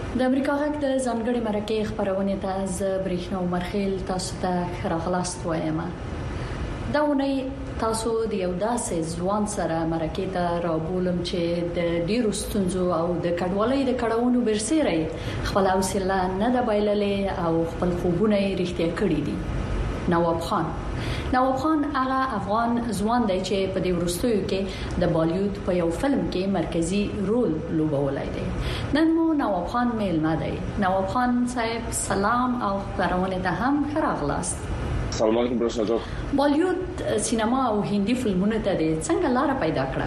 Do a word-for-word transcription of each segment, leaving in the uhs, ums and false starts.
د امریکا غږ د ځانګړي مرکه خبرونه ته ز برېښنا مرخیل تاسو ته راغلاست وایم. دا ونی تاسو د یو داسې ځوان سره مرکه ته رابولم چې د ډیرو ستونزو او د کډوالۍ د کډوونو برسېره خپل حوصله نه د بایللې او خپل خوبونه یې رښتیا کړی دي. نواب خان نواب خان هغه افغان ځوان دی چې په دې وروستیو کې د بالیوډ په یو فلم کې مرکزی رول لوبولی دی. نن مو نواب خان میلمه دی. نواب خان صاحب سلام او خبرونه ته هم راغلاست. سلام علیکم برشنا جان. بالیوډ سینما او هندي فیلمونه ته د څنګه لار پیدا کړه؟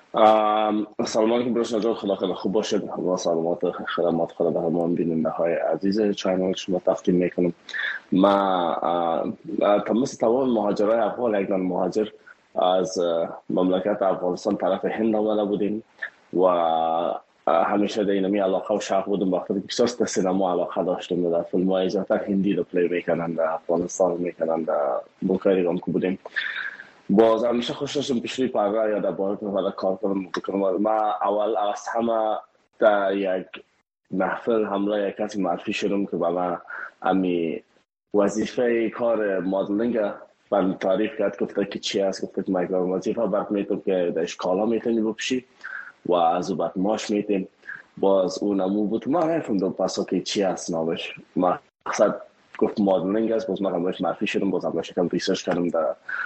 سلام علیکم برشنا جان. خدا خیلی خوب باشد. و سلامات خدمات خدا به همه بیننده های عزیز چینل شما تقدیم میکنم. ما مثل تمام مهاجرای افغان یک مهاجر از مملکت افغانستان طرف هند آمده بودیم و همیشه در اینمی علاقه و شوق بودم. وقتی بسیار در سینما علاقه داشتیم، در فیلم های زیادتر هندی رو پلی میکنند، در افغانستان میکنند، در ملکای دیگه که بودیم. باز همیشه خوش داشتم پیشروی پرگاه یا در باید مفاده کار کنم بکنم. ما اول از همه در یک محفل همراه یک کسی معرفی شدم که با ما امی وظیفه کار مدلینگ من تعریف کرد، گفته که چی است، گفته که مگه وظیفه برات میتونم که در اشکالا میتونی بپشی و از او بعد ماش میتیم. باز اون امو بود ما نفهمیدم پسا که چی است نامش. ما مقصد گفت مدلینگ است. باز ما همش معرفی شدم، باز همش کم ریسرچ کردم در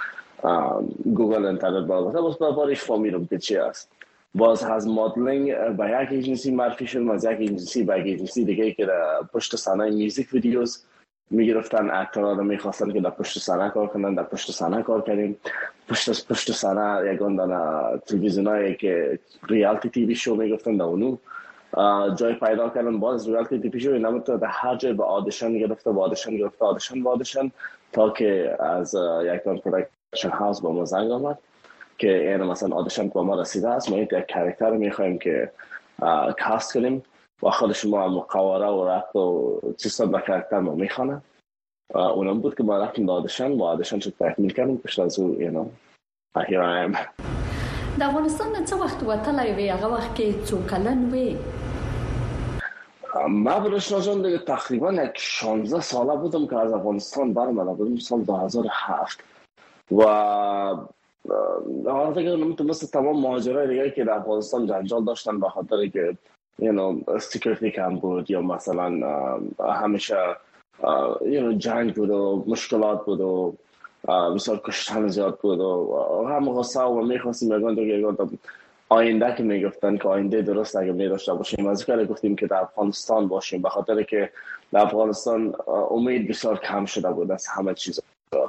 گوگل اینترنت باز باز بارش فهمیدم که چی است. باز از مدلینگ با یک ایجنسی معرفی شدم، از یک ایجنسی با یک ایجنسی دیگه که در پشت صحنه میوزیک ویدیوز میگرفتن اکتورها رو میخواستن که در پشت صحنه کار کنن. در پشت صحنه کار کردیم. پشت پشت صحنه یگان در تلویزیونایی که ریالتی تیوی شو میگفتن در اونو جای پیدا کردن. باز ریالتی تیوی شو اینم تو در هر جای به آدیشن گرفته، با آدیشن گرفته، آدیشن با آدیشن تا که از یک دان پروداکشن هاوس با ما زنگ آمد که این مثلا آدیشن با ما رسیده است، ما این یک کاراکتر رو میخوایم که کاست کنیم و خود شما مقاوره و رفت و چیزا به کاراکتر ما میخوانه. اونم بود که ما رفتیم آدیشن و آدیشن شد تکمیل کردیم. پشت از او اینو here I am. د افغانستان څه وخت وتلی وی؟ هغه وخت کې څو کلن وی؟ ما برشنا جان دیگه تقریبا یک شانزده ساله بودم که از افغانستان برآمده بودم سال دو هزار و هفت و حالا دیگه مثل تمام مهاجرای دیگه که در افغانستان جنجال داشتن به خاطر که you know سکیوریتی کم بود یا مثلا همیشه you know جنگ بود و مشکلات بود و بسیار کشتن زیاد بود و هم غصه و میخواستیم یکان دیگه یکان آینده که میگفتن که آینده درست اگه میداشته باشیم از کاری گفتیم که در افغانستان باشیم به خاطر که در افغانستان امید بسیار کم شده بود از همه چیز.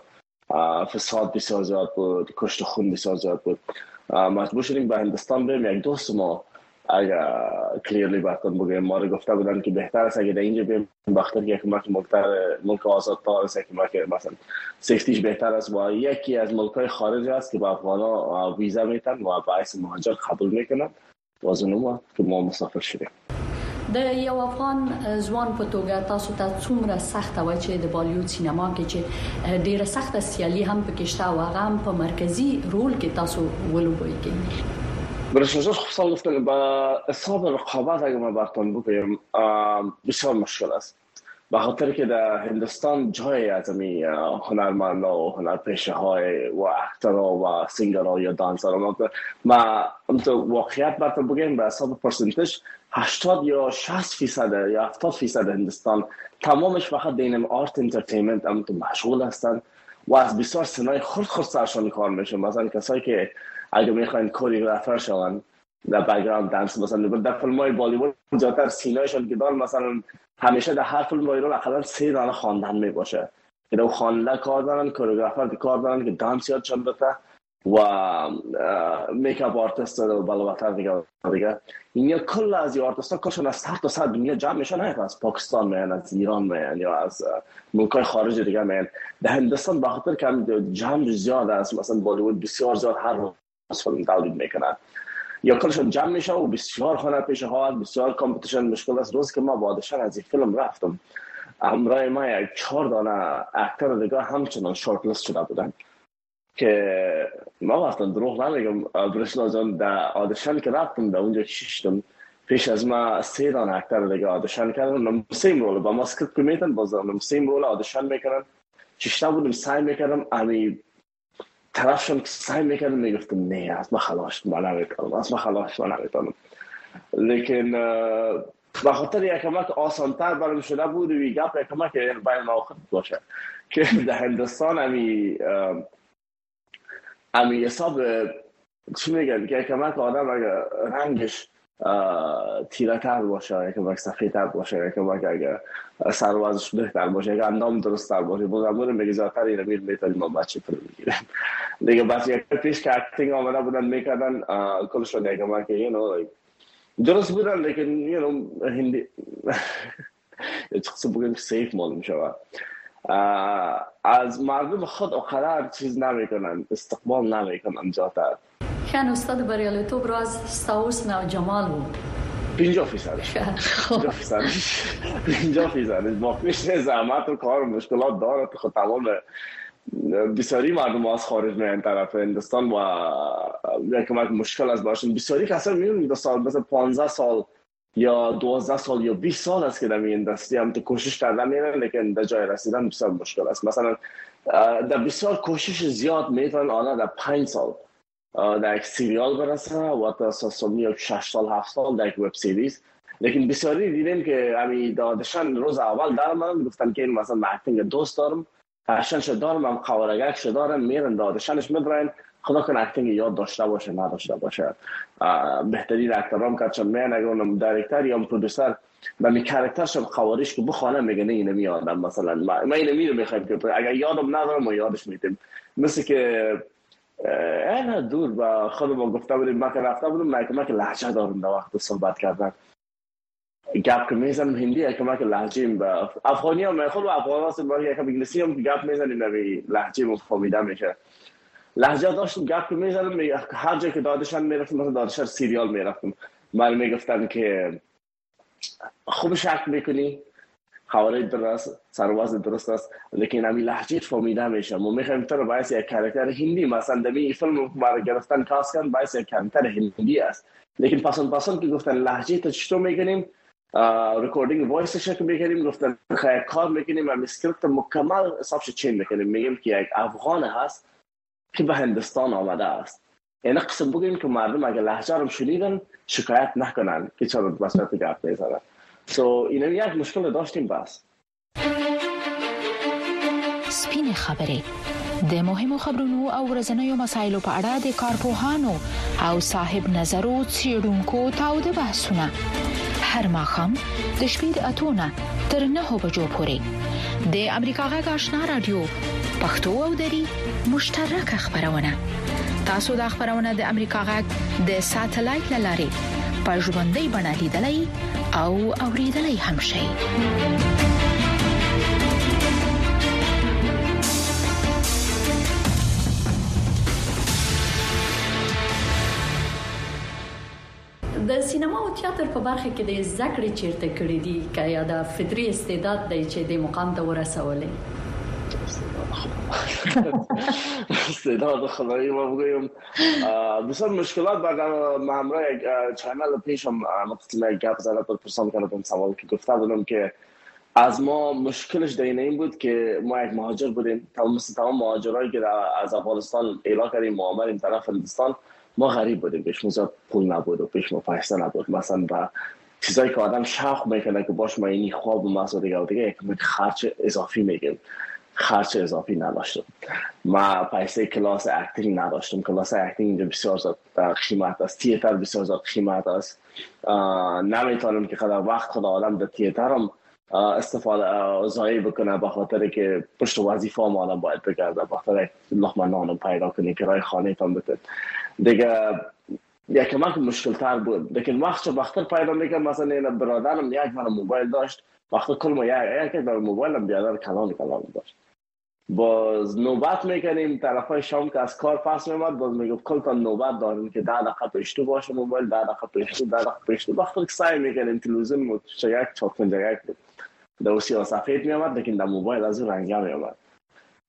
فساد بسیار زیاد بود، کشت خون بسیار زیاد بود. مجبور شدیم به هندوستان بریم. یک دوست ما اگر کلیرلی باتون بگیم ما رو گفته بودن که بهتر است اگه در اینجا بریم بخاطر که یک ملک آزادتر است، یک ملک مثلا سیفتیش بهتر است و یکی از ملک‌های خارج است که با افغانا ویزا میتن و باعث مهاجر قبول میکنن. باز اونم که ما مسافر شدیم. د یو افغان ځوان په توګه تاسو ته څومره سخته وای چې د بالیوډ سینما کې چې ډیره سخته سیالي هم پکې شته او هغه هم په مرکزی رول کې تاسو ولوبوئ؟ برشنجان خصوصا گفتن با حساب رقابت اگه ما براتون بگم بسیار مشکل است به خاطر که در هندوستان جای از امی هنرمندا و هنرپیشه های و اکترها و سینگرها یا دانسرها ما واقعیت براتون بگم به حساب پرسنتج هشتاد یا شصت فیصد یا هفتاد فیصد هندوستان تمامش فقط دینم آرت انترتینمنت هم تو مشغول هستن و از بسیار سنای خود خود سرشان کار میشن. مثلا کسایی که اگه میخواین کوریوگرافر شون در بک‌گراند دنس مثلا در فیلم‌های بالیوود زیادتر سینایشون که دار مثلا همیشه در هر فیلم ایران اقلا سه دانه خواندن میباشه که دو خواننده کار دارن، کوریوگرافر کار دارن که دانس یادشون بده و میکاپ آرتیست و بلواتر دیگه دیگه اینا کل از آرتیستا کلشون از هر تا سر دنیا جمع میشن، نه از پاکستان میان، از ایران میان یا از ملک‌های خارج دیگه میان. در هندوستان به خاطر که جمع زیاد است مثلا بالیوود بسیار زیاد هر روز فیلم تولید میکنن یا کلشون جمع میشه و بسیار هنرپیشه ها بسیار کامپیتیشن مشکل است. روز که ما وادشان از این فیلم رفتم همراه ما یک چهار دانه اکتر دیگه همچنان شورت لیست شده بودن که ما وقتا دروغ نمیگم برشنا جان در آدیشن که رفتم در اونجا ششتم پیش از ما سه دان اکتر دیگه آدیشن کردن، سیم رول با ما اسکریپت میتن بازم سیم رول آدیشن میکردن. چشتا بودم سعی میکردم امی طرفشون سعی میکردم میگفتم نه از ما خلاص ما نمیتونم از ما خلاص ما نمیتونم. لیکن به خاطر یکمک آسانتر برام شده بود و گپ یکمک بین ما خود باشه که در هندوستان امی امی حساب چی میگن که یکمک آدم اگر رنگش تیره تر باشه، یکمک سفید تر باشه، یکمک اگر سروازش بهتر باشه، اگر اندام درست تر باشه بودم میگه زیادتر اینو میر میتونیم ما بچه پر میگیریم دیگه. بس یک پیش که اکتینگ آمده بودن میکردن کلشون یکمک you know درست بودن لیکن you know هندی چقدر بگیم سیف معلوم شود از مردم خود اقرار چیز نمیکنن، استقبال نمیکنن زیادتر. خان استاد بریالیتوب راز ستاوس نو جمال بود پنجاه فیصد پنجاه فیصد پنجاه فیصد باقیش زحمت و کار و مشکلات داره. خود تمام بسیاری مردم از خارج میان طرف هندوستان و یکمک مشکل از باشن. بسیاری کسا میون سال مثلا پانزده سال یا دوازده سال یا بیست سال است که در این دستی هم تو کوشش کردن میرن لیکن در جای رسیدن بسیار مشکل است. مثلا در بسیار کوشش زیاد میتونن آنها در پنج سال در یک سریال برسه و تا سال شش سال هفت سال در یک وب سریز. لیکن بسیاری دیدیم که همی دادشان روز اول در من گفتن که این مثلا اکتینگ دوست دارم پشن شد دارم هم قوارگک شد دارم میرن دادشانش میدرین خدا کن اکتینگ یاد داشته باشه نداشته باشه. بهترین اکترام که چون من اگر اونم دایرکتر یا پرودوسر و می کاراکترش قواریش که بخوانم میگه نه اینو میادم مثلا ما اینو میرم میخوایم که اگر یادم ندارم ما یادش میتیم مثل که انا دور با خودم گفته بودیم ما که رفته بودم ما که لهجه دارم در وقت صحبت کردن گپ که میزنم هندی که ما که لهجه‌ام با افغانی هم خود و افغان هست با یک انگلیسی هم گپ میزنیم نمی لهجه مفهومیده میشه. لهجه داشتم گپ که میزنم هر جا که دادشان میرفتم مثلا دادشان سریال میرفتم من میگفتن که خوب شک میکنی خواره درست سرواز درست است لیکن امی لهجه فهمیده میشه. ما میخوایم تو باعث یک کاراکتر هندی مثلا در این فیلم برای گرفتن کاست کردن باعث یک کاراکتر هندی است لیکن پسند پسند که گفتن لهجه تو چطور میکنیم ریکوردینگ وایسش که میکنیم گفتن خیلی کار میکنیم و اسکریپت مکمل حسابش چین میکنیم میگیم که یک افغان هست که به هندوستان آمده است. این قسم بگیم که مردم اگر لهجه رو شنیدن شکایت نکنن که چرا بس تو گپ میزنن. سو اینم یک مشکل داشتیم بس. سپین خبرې د مهمو خبرونو او ورځنیو مسایلو په اړه د کارپوهانو او صاحب نظرو څېړونکو تاوده بحثونه هر ماښام د شپې د اتو نه تر نهو بجو پورې د امریکا غږ آشنا رادیو پښتو او دری مشترکه خبرونه. تاسو د خبرونه د امریکا غږ د ساتلایت لارې په ژوندۍ بڼه لیدلای او اوریدلای هم شئ. د سینما او تیاتر په برخه کې د زکړې چیرته کړې دي که یا د فطري استعداد دی چې د مقام ته ورسولې؟ استعداد خدایی ما بگویم بسیار مشکلات برای ما همراه یک چینل پیشم مقصد یک گپ زده پر پرسان کردم سوال که گفته بودم که از ما مشکلش در این بود که ما یک مهاجر بودیم تمام مثل تمام مهاجرایی که از افغانستان اعلا کردیم ما آمدیم طرف هندوستان ما غریب بودیم پیش ما زیاد پول نبود و پیش ما پیسه نبود مثلا با چیزایی که آدم شوق میکنه که باش ما اینی خواب و مسئله دیگه و دیگه یک خرچ اضافی میگیم خرچ اضافی نداشتم. ما پیسه کلاس اکتینگ نداشتم. کلاس اکتینگ اینجا بسیار زیاد قیمت است. تئاتر بسیار زیاد قیمت است. نمیتونم که خدا وقت خدا آدم در تئاتر هم استفاده ضایع بکنه به خاطر که پشت وظیفه هم آدم باید بگرده به خاطر لقمه نان پیدا کنی کرای خانه تان بده دیگه یک کمک مشکل تر بود. لیکن وقت وقت پیدا میکنم مثلا این برادرم یک من موبایل داشت وقتی کل ما یک یک در موبایلم بیادر کلام کلام داشت باز نوبت میکنیم طرفای شام که از کار پس میمد باز میگفت کل تا نوبت داریم که ده دقیقه پیشتو باشه موبایل ده دقیقه پیشتو ده دقیقه پیشتو وقتی که سعی میکنیم تلویزیون متشیک چاپ کنجگک بود در اسی سفید میامد لیکن در موبایل از اون رنگه میامد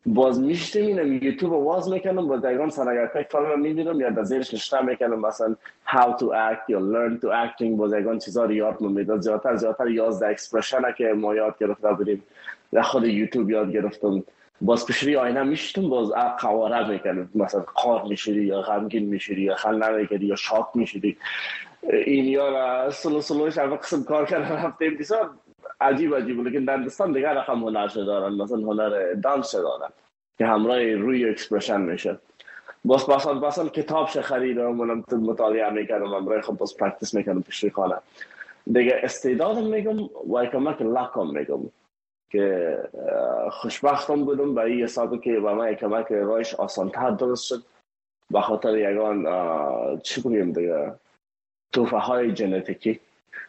باز میشتم اینم یوتیوب واز میکنم باز دیگران سنگرکای فیلم میبینم یا در زیرش نشته میکنم مثلا how to act یا learn to acting باز دیگران چیزا رو یاد میداد. زیادتر زیادتر یازده اکسپرشن که ما یاد گرفته بودیم در خود یوتیوب یاد گرفتم. باز پیشری آینه میشتم باز قواره میکنم مثلا قار میشیدی یا غمگین میشیدی یا خنده میکردی یا شاک میشیدی. این یا سلو سلوش اول قسم کار کردن رفتیم بسیار عجیب عجیب. لیکن در دستان دیگر رقم هنر دارن مثلا هنر دانس دارن که همراه روی اکسپرشن میشه. باز باسان باسان کتابش خریدم منم مطالعه میکردم همراه خود باز پرکتیس میکردم پیشری خانه دیگه. استعدادم میگم و کمک لکم میگم که خوشبختم بودم به این حسابی که با من کمک رایش آسان‌تر درست شد به خاطر یگان چی بگیم دیگه توفه های ژنتیکی.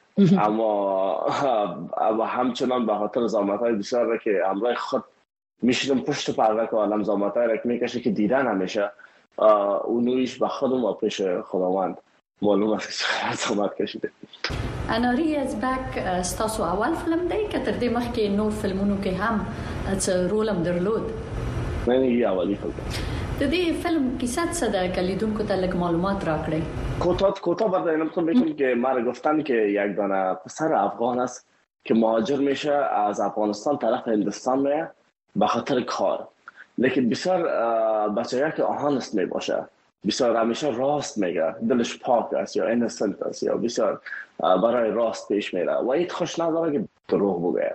اما اما همچنان به خاطر زحمت های بسیار که همراه خود میشیدم پشت پرده که عالم زحمت های رک میکشه که دیدن همیشه اونویش به خودم و پیش خداوند معلوم است که چقدر زحمت کشیده. اناری از بک ستاسو اول فیلم دی که تر دې مخکې نور فلمونو کې هم څه رول هم درلود؟ نه نه اولی فیلم. د دې فیلم کیسه څه ده که لیدونکو ته لږ معلومات راکړئ؟ کوتاه کوتاه برای نمیتونم بگم که مرا گفتن که یک دانه پسر افغان است که مهاجر میشه از افغانستان طرف هندوستان میه به خاطر کار. لیکن بسیار بچه‌ای که آهانست میباشه بسیار همیشه راست میگه دلش پاک است یا اینسنت است یا بسیار برای راست پیش میره و ایت خوش نداره که دروغ بگه.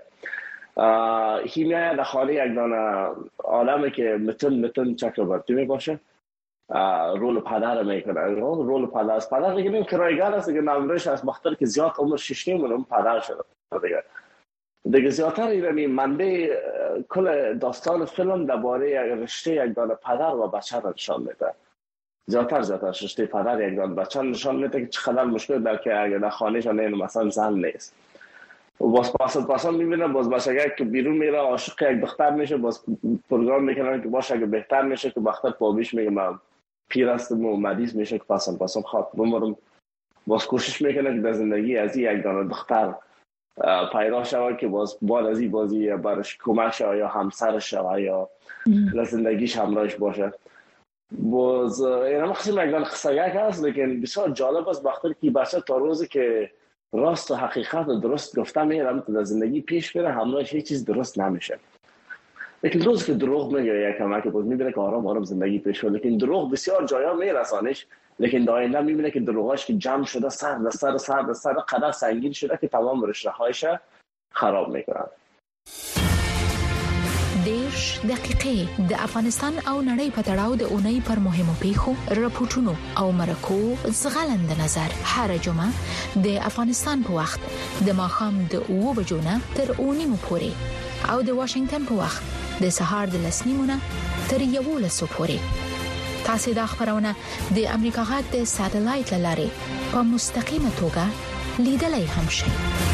هی میاد در خانه یک دانه آدمی که متن متن چکرورتی میباشه رول پدر میکنه. رول پدر است. پدر دیگه نیم کرایگر است که نمرش از بخاطر که زیاد عمر شش نیم اون پدر شده دیگه. دیگه زیادتر ایرانی منبع کل داستان فیلم درباره رشته یک دانه پدر و بچه را نشان میده. زیادتر زیادتر رشته پدر یک دانه بچه نشان میده که چقدر مشکل در که اگر در خانه‌شان مثلا زن نیست. و باز پاسد پاسد میبینه باز بچه که بیرون میره عاشق یک دختر میشه باز پروگرام میکنن که باشه اگه بهتر میشه که بختر پابیش میگه من پیر هستم و مریض میشه که پاسد پاسد خواد بمرم. باز کوشش میکنه که در زندگی از یک دانه دختر پیدا شود که باز بال از این بازی برش کمک شود یا همسرش شود یا زندگیش همراهش باشه. باز این هم قسم یک دانه قصه یک هست لیکن بسیار جالب است بخاطر که بچه تا روزی که راست و حقیقت و درست گفته میرم در زندگی پیش میره همراهش هیچ چیز درست نمیشه. لیکن روز که دروغ میگه یک کمک باز میبینه که آرام آرام زندگی پیش میره. لیکن دروغ بسیار جایا میرسانش لیکن در آینده میبینه که دروغاش که جمع شده سر به سر سر به سر قدر سنگین شده که تمام رشته هایش خراب میکنه. دیش دقیقې د افغانستان او نړۍ په تړاو د اونۍ پر مهمو پیښو راپورټونو او مرکو زغلند نظر هر جمعه د افغانستان په وخت د ماښام د اوو بجو نه تر اوو نیمو پورې او د واشنگټن په وخت د سهار د لس نیمو نه تر یوولسو پورې. تاسو د خبرونه د امریکا غږ د ساتلایت لارې په مستقیمه توګه لیدلای هم شئ.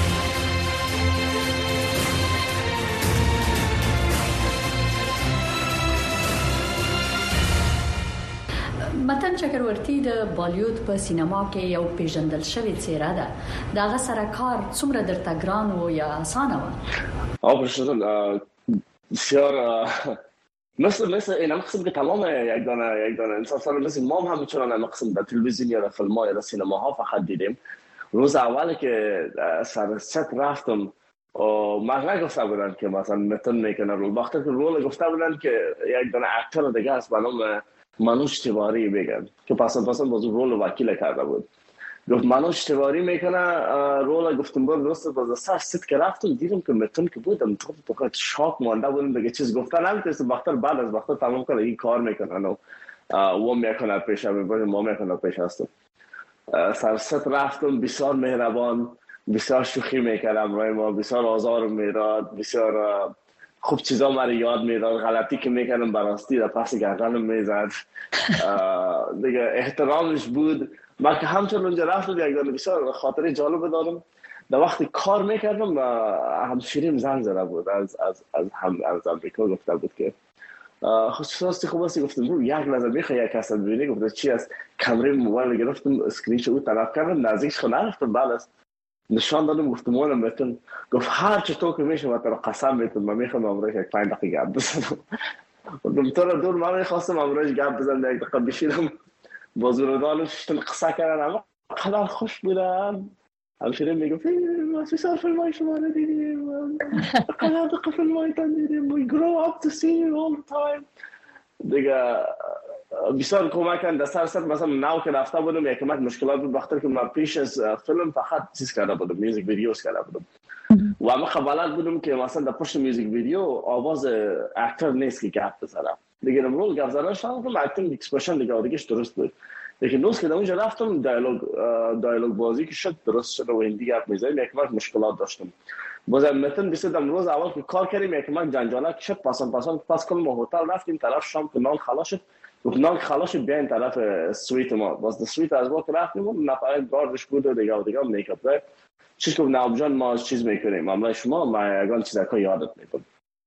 متن چکرورتی د بالیوود په سینما کې یو پیژندل شوی څیره ده. داغه سره کار څومره درته ګران و یا اسانه و؟ او پرشتون بسیار مثل مثل این مقصد که تمام یک دانه یک دانه انسان سال مثل ما هم همچنان مقصد در تلویزیون یا در فیلم ها یا در سینما ها فقط دیدیم. روز اولی که سر ست رفتم و من نگفته بودن که مثلا متن میکنه رول وقتی که رول گفته بودن که یک دانه اکتر دیگه است به نام منوش تیواری بگن که پسند پسند باز رول وکیل کرده بود. گفت منوش تیواری میکنه رول گفتم بود درست باز سر ست که رفتم دیدم که متن که بودم تو تو شاک مانده بودم دیگه چیز گفتن نمیتونست بختر بعد از بختر تمام کنه این کار میکنن و و میکنه پیش میبریم ما میکنه پیش هستم. سر ست رفتم بسیار مهربان بسیار شوخی میکردم روی ما بسیار آزار میداد بسیار خوب چیزا مرا یاد میداد غلطی که میکردم براستی در پس گردنم میزد دیگه احترامش بود. من که همچنان اونجا رفتم یک دانه بسیار خاطره جالب دارم. در وقتی کار میکردم همشیریم زنگ زده بود از از از هم از امریکا گفته بود که خصوصی خوب است. گفتم رو یک نظر میخوای یک کس ببینی؟ گفت چی است؟ کامera موبایل گرفتم اسکرین شات طرف کردم نزدیکش خود نرفتم بعد از نشان دادم گفتم اون متن گفت هر چه تو که میشه من تو قسم میدم من میخوام امروز یک پنج دقیقه گپ بزنم. دکتر دور من خواستم امروز گپ بزنم، یک دقیقه بشینم بازوردانش تن قصه کردن، اما قدر خوش بودن. همشیره میگفت ما بسیار فیلمای شما رو دیدیم، قدر دقیقه فیلمای تان دیدیم، we grow up to see you all the time. دیگه بسیار کمک کردن. دستر صد مثلا ناو که رفته بودم یک کمک مشکلات بود بخاطر که من پیش از فیلم فقط چیز کرده بودم، میوزیک ویدیوز کرده بودم و اما خبالت بودم که مثلا در پشت میوزیک ویدیو آواز اکتر نیست که گپ بزنم. دیگه امروز گپ زدن شدم که اکتینگ اکسپرشن دیگه دیگهش درست بود. لیکن روز که در اونجا رفتم دیالوگ دیالوگ بازی که شد درست شد و هندی گپ میزدیم یک وقت مشکلات داشتم. بازم متن بیست امروز اول که کار کردیم یک وقت جنجالک شد، پاسن پاسن پاس کل ما هتل رفتیم طرف شام که نان خلاص شد و نان خلاص شد بیاین طرف سویت ما. باز سویت از ما که رفتیم نفر گاردش بود و دیگه و دیگه میکاپ زد. چیز که نام جان ما چیز میکنیم معامله شما ما یگان چیزا که یادت میکنم.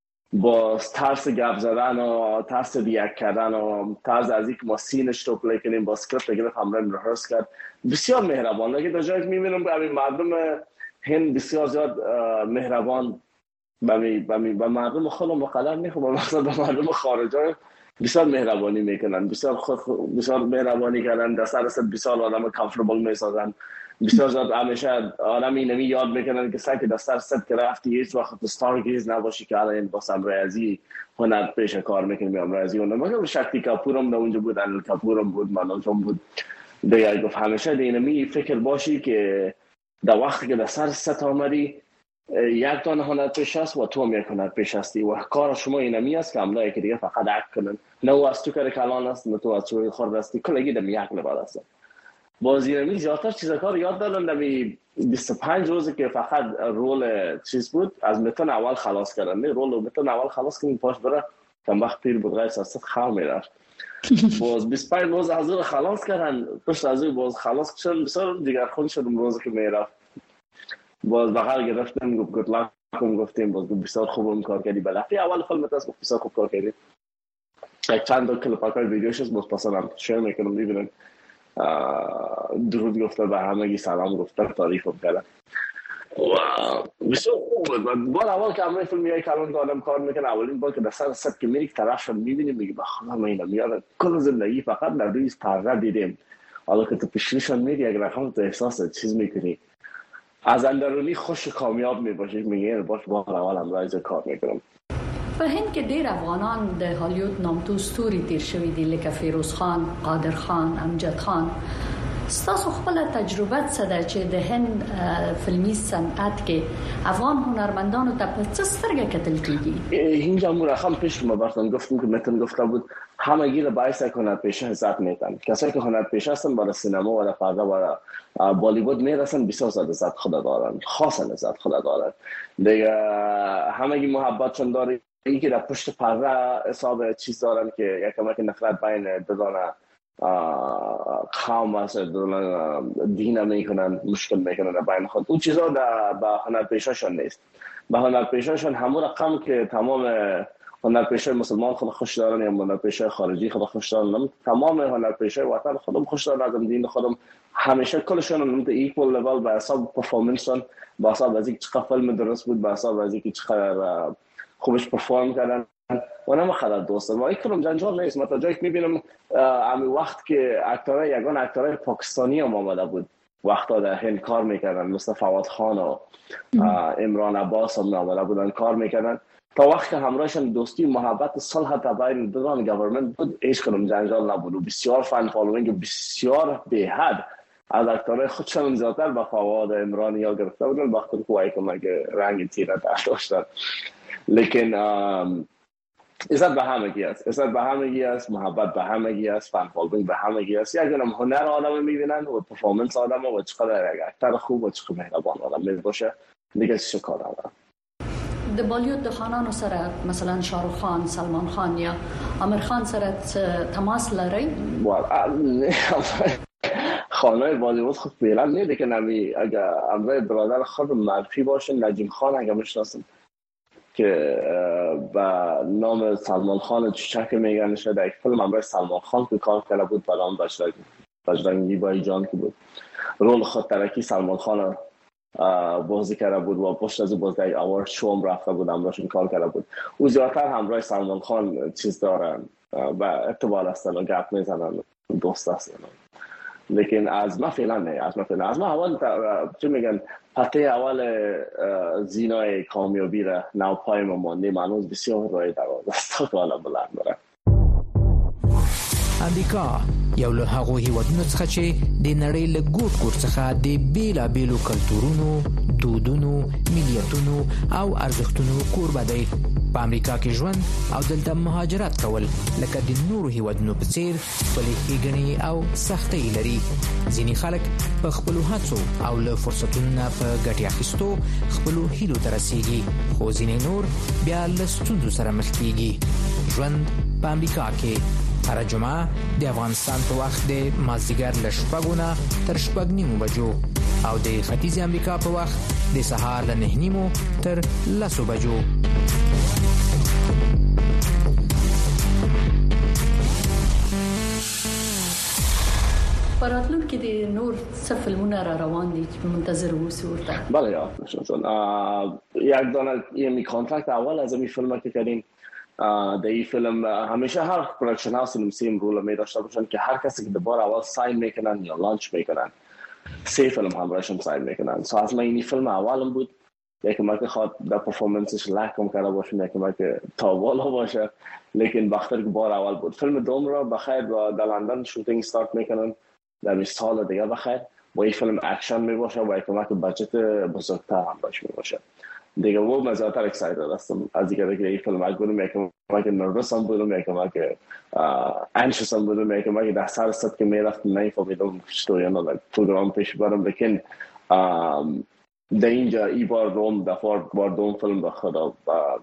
با ترس گپ زدن و ترس ریاکت کردن و ترس از اینکه ما سینش رو پلی کنیم با اسکریپت گرفت همراهم ریهرس کرد. بسیار مهربان. اگه در جایی میبینم که مردم هند بسیار زیاد مهربان بمی بمی با مردم خودم مقدر میخوام، مثلا با مردم خارجی بسیار مهربانی میکنن، بسیار خود بسیار مهربانی کردن، در سر صد بسیار آدم کامفورتبل میسازن. بسیار زیاد همیشه آدم اینمی یاد میکنن که سعی که دستر صد که رفتی هیچ وقت استارگیز نباشی که الان با امرازی هنر پیش کار میکنیم. امرازی اون مگه شکتی کپورم در اونجا بود، انیل کپورم بود، منوجم بود. دیگه گفت همیشه اینمی فکر باشی که در وقتی که دستر صد آمدی یک دانه هنر پیش است و تو هم یک هنر پیش هستی و کار شما اینمی است که عملا یکی دیگه فقط عکس کنن. نه او از تو کار کلان است، نه تو از تو خورد هستی، کلگی دم یک لباد است. بازی نمی زیادتر چیزا کار یاد دادن. نمی بیست و پنج روزی که فقط رول چیز بود از متن اول خلاص کردن. نه رول متن اول خلاص کنیم پاش بره کم وقت پیر بود غیر ساست خام میرفت. باز بیست و پنج روز از اون خلاص کردن. پشت از اون باز خلاص کردن بسیار دیگر خون شدم روزی که میرفت. باز بغل گرفتن گفت گفت لاکم گفتیم باز بسیار خوبم کار کردی بلافی اول فیلم تاس گفت بسیار خوب کار کردی. یک چند تا کلیپ پاکای ویدیوشش باز پسندم شیر میکنم میبینن. درود گفته به همگی سلام گفته تعریفم کردن و بسیار خوب بود. بار اول که همه فیلم یک کلان آدم کار میکنه اولین بار که در سر ست که میری طرفش میبینیم میگه بخدا من اینم میاد کل زندگی فقط در روی پرده دیدیم. حالا که تو پیشریشان میری اگر رقم تو احساس چیز میکنی از اندرونی خوش کامیاب میباشی میگه باش بار اول هم رایز کار میکنم. په هند کې ډېر افغانان د هالیوډ نامتو ستوري تیر شوي دي لکه فیروز خان، قادر خان، امجد خان. ستاسو خپل تجربه څه ده چې د هند فلمي صنعت کې افغان هنرمندانو ته په څه سترګه کتل کیږي؟ اینجا مو رقم پیش ما براتون گفتم که متن گفته بود همگی را باعث هنر پیشه عزت میتن. کسایی که هنر پیشه هستن برای سینما و پرده و بالیوود میرسن بسیار زیاد عزت خدا دارن، خاصا عزت خدا دارن. دیگه همگی محبتشون داره. این که در پشت پرده حساب چیز دارن که یک کمک نفرت بین دو قوم است، دو دین میکنن، مشکل میکنن بین خود. اون چیزا در با هنر پیشه‌شون نیست. با هنر پیشه‌شون همون رقم که تمام هنر پیشه مسلمان خود خوش دارن یا هنر پیشه خارجی خود خوش دارن، تمام هنر پیشه وطن خودم خوش دارن، از دین خودم همیشه کلشون نمود ایکوال لول به حساب پرفورمنسشون، با حساب از اینکه چقدر فیلم درست بود، با حساب از اینکه چقدر خوبش پرفورم کردن و نه مخدر دوستم و ایکرم جنجال نیست. مثلا جایی که میبینم امی وقت که اکتورای یگان اکتورای پاکستانی هم آمده بود وقتا در هند کار میکردن مثل فواد خان و عمران عباس هم آمده بودن کار میکردن تا وقت که همراهشان دوستی و محبت صلح تباین دوران گورنمنت بود هیچ کنم جنجال نبود و بسیار فن فالوینگ بسیار به حد از اکتورای خودشان زیادتر با فواد عمران یا گرفته بودن وقتی که وای کنم که رنگ تیره داشتن. لیکن عزت به همگی است، عزت به همگی است، محبت به همگی است، فن فالوینگ به همگی است. یک دونم هنر آدم میبینن و پرفورمنس آدم و چقدر اکتر خوب و چقدر مهربان آدم میباشه دیگه چه کار دارم. د بالیوود د خانانو سره مثلا شاروخ خان، سلمان خان یا عامر خان سره تماس لري؟ خانای بالیوود خود فعلا نیده که نمی اگر امرای برادر خود معرفی باشه نجیم خان اگر میشناسم که با نام سلمان خان چچک میگن شده در یک فیلم امرای سلمان خان که کار کرده بود با نام بجرنگی بایی جان که بود رول خود ترکی سلمان خان بازی کرده بود و پشت از باز در اوارد شو هم رفته بود، همراهشون کار کرده بود. او زیادتر همراه سلمان خان چیز دارن و ارتباط هستن و گپ میزنن، دوست هستن. لیکن از ما فعلا نه، از ما فعلا از ما اول چی میگن پته اول زینای کامیابی را نو پای ما مانده، منوز بسیار رای دراز است تا کالا بلند داره. امریکا یو له هغو هیوادونو څخه چې د نړۍ له ګوټ ګوټ څخه د بیلابیلو کلتورونو، دودونو، ملیتونو او ارزښتونو کوربه دی. په امریکا کې ژوند او دلته مهاجرت کول لکه د نورو هیوادونو په څیر خپلې ښېګڼې او سختۍ لري. ځینې خلک په خپلو هڅو او له فرصتونو نه په ګټې اخیستو خپلو هیلو ته رسیږي، خو ځینې نور بیا له ستونزو سره مخ کیږي. ژوند په امریکا کې هر جمعه د افغانستان په وخت د مازدیګر له شپږو نه تر شپږ نیمو بجو او د ختیځ امریکا په وخت د سهار له نهه نیمو تر لسو بجو. پراتلون کې د نور څه فلمونه را روان دي چې منتظر اوسئ ورته؟ بله یا شون یک دانه یمی کانترکت اول از این فیلم که کردیم. در این فیلم همیشه هر پروڈکشن هاوس سیم رول می داشته باشن که هر کسی که دوباره اول ساین میکنن یا لانچ میکنن سه فیلم همراهشون ساین میکنن. سو از من این فیلم اولم بود، یکی ما که خواد در پرفورمنسش لکم کرده باشم، یکی ما که تاوالا باشه، لیکن بختر که بار اول بود. فیلم دوم را بخیر در لندن شوتینگ استارت میکنن در بیست سال دیگه بخیر، و این فیلم اکشن می باشه و یکی ما که بجت بزرگتر همراهش می باشه دیگه. و مزیادتر اکسایتد هستم از اینکه دیگه این فیلم اگرم یکی ما که نروس هم بودم، یکی ما که انشس هم بودم، یکی ما که ده سال است که میرفتم نمیفهمیدم چطوری انا پروگرام پیش برم. لیکن در اینجا ای بار دوم دفعه بار دوم فیلم به خدا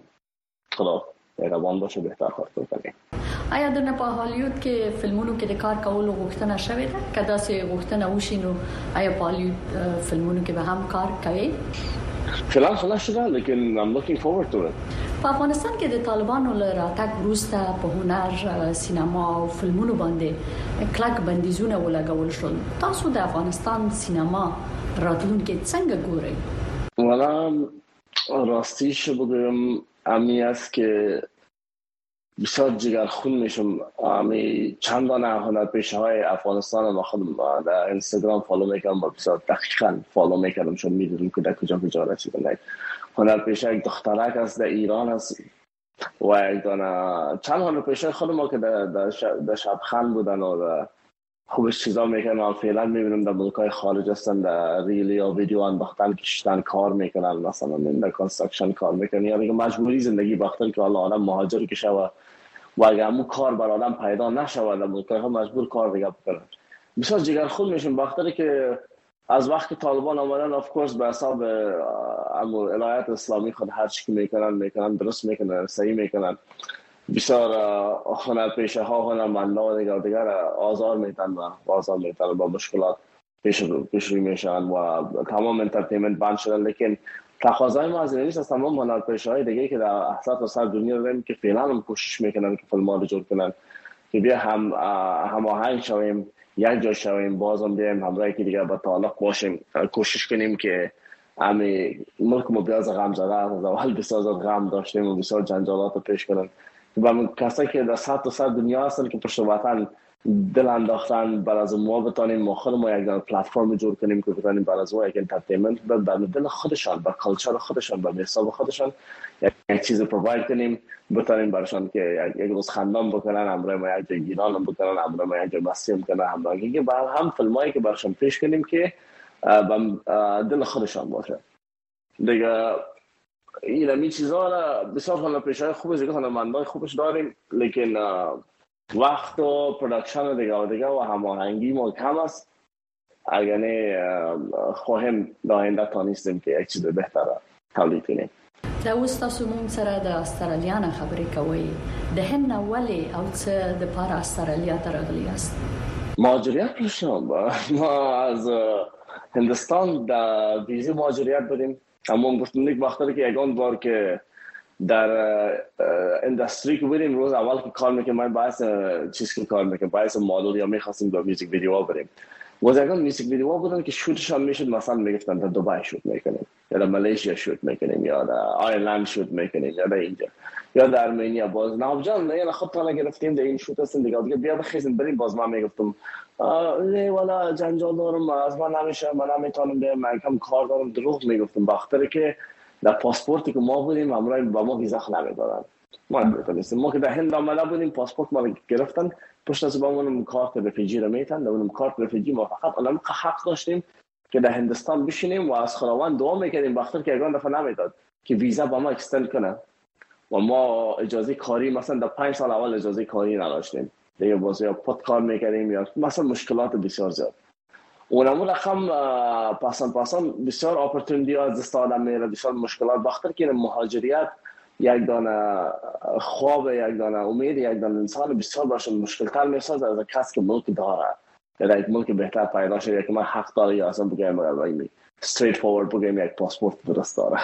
خدا روان باشه بهتر کار کنیم. آیا د نه په هالیوود کې فلمونو کې د کار کولو غوښتنه شوې ده؟ که داسې غوښتنه وشي نو آیا په هالیوود فلمونو کې به هم کار کوي؟ فعلا خلاص شده، لیکن I'm looking forward to it. په افغانستان کې د طالبانو له راتګ وروسته په هنر، سینما او فلمونو باندې کلک بندیزونه ولګول شول. تاسو د افغانستان سینما راتلونکي څنګه ګورئ؟ والا راستیش بگویم امی است که بسیار جگرخون میشم. امی چند دانه هنرپیشه های افغانستان ما خودم در اینستاگرام فالو میکنم و بسیار دقیقاً فالو میکنم، چون میدونم که در کجا کجا رسیدن. هنرپیشه یک دخترک است در ایران است و یک دانه چند هنرپیشه خود ما که در در شب شبخند بودن و خوبش چیزا میکنن و فعلا میبینم در ملکای خارج هستن، در ریل یا ویدیو انداختن کشتن کار میکنن، مثلا در کانستراکشن کار میکنن، یا دیگه مجبوری زندگی باختن که حالا آدم مهاجر که شوه و اگر همون کار بر آدم پیدا نشود در ملکای ها مجبور کار دیگه بکنن. بسیار جگرخون میشن باختری که از وقت طالبان آمدن اف کورس به حساب امو الهیات اسلامی خود هر چی که میکنن میکنن درست میکنن، صحیح میکنن. بسیار هنرپیشه ها هنرمندان دیگر دیگر آزار میتن و آزار میتن با مشکلات پیش رو پیش روی میشن و تمام انترتینمنت بند شدن. لیکن تقاضای ما از این نیست، از تمام هنرپیشه های دیگه که در احساس و سر دنیا داریم که فعلا هم کوشش میکنن که فیلم ها رو جور کنن که بیا هم هماهنگ شویم، یک جا شویم، بازم بیایم همراه که دیگه با تعلق باشیم، کوشش کنیم که امی ملک ما بیاز غم زده از اول بسیار غم داشتیم و بسیار جنجالات رو پیش کنن و کسایی که در سطح و سر دنیا هستن که پشت وطن دل انداختن بر از ما بتانیم ما خود ما یک پلتفرم جور کنیم که بتانیم بر از ما یک انترتینمنت در دل خودشان، با کالچر خودشان، با حساب خودشان یک چیز پروواید کنیم، بتانیم برشان که یک روز خندان بکنن، همراه ما یک جای گیران بکنن، همراه ما یک جای مسیم کنن، همراه که بر هم فیلمایی که برشان پیش کنیم که دل خودشان باشه دیگه. این همی چیزها را بسیار هنرپیشه‌های خوب است، هنرمندان خوبش داریم، لیکن وقت و پروداکشن دیگه و دیگه و هماهنگی ما کم است. اگر نه خواهیم در آینده تانستیم که یک چیز بهتر تولید کنیم. دا اوس تاسو مونږ سره د استرالیا نه خبرې کوئ، د هند نه ولې او څه د پاره استرالیا ته راغلي یاست؟ مهاجریت پرشم ما از هندوستان در ویزی مهاجریت بودیم. اما گفتم یک وقتی که یگان بار که در اندستری که بودیم روز اول که کار میکنم من باعث چیز که کار میکنم باعث مدل یا میخواستیم با میوزیک ویدیو بریم بازیگران میوزیک ویدیو بودن که شوتشان میشد، مثلا میگفتن در دبی شوت میکنیم یا در مالزیا شوت میکنیم یا در آیرلند شوت میکنیم یا در اینجا یا در ارمنیا. باز ناب جان نه خودتان گرفتیم در این شوت هستن دیگه دیگه بیا بخیزیم بریم. باز من میگفتم نه والا جنجال دارم، از من نمیشه، من نمیتونم برم، من کم کار دارم. دروغ میگفتم، بخاطر که در پاسپورتی که ما بودیم همراه با ما ویزا نمیدادن. ما میتونستیم، ما که در هند آمده بودیم پاسپورت ما گرفتن، پشت از بامون کارت رفیجی رو میتن. در اون کارت رفیجی ما فقط علم حق داشتیم که در هندستان بشینیم و از خداوند دعا میکردیم بخاطر که اگه دفعه نمیداد که ویزا با ما اکستند کنه و ما اجازه کاری مثلا در پنج سال اول اجازه کاری نداشتیم دیگه، باز یا پد کار میکردیم یا مثلا مشکلات بسیار زیاد. اونمون رقم پاسان پاسان بسیار اپورتونیتی از دست آدم میره، بسیار مشکلات بخاطر که مهاجریت یک دانه خواب، یک دانه امید، یک دانه انسان بسیار باشه مشکل تر میسازه از کسی که ملک داره یا یک ملک بهتر پیدا شده که من حق داره یا اصلا بگم مگر استریت فورورد بگم یک پاسپورت درست داره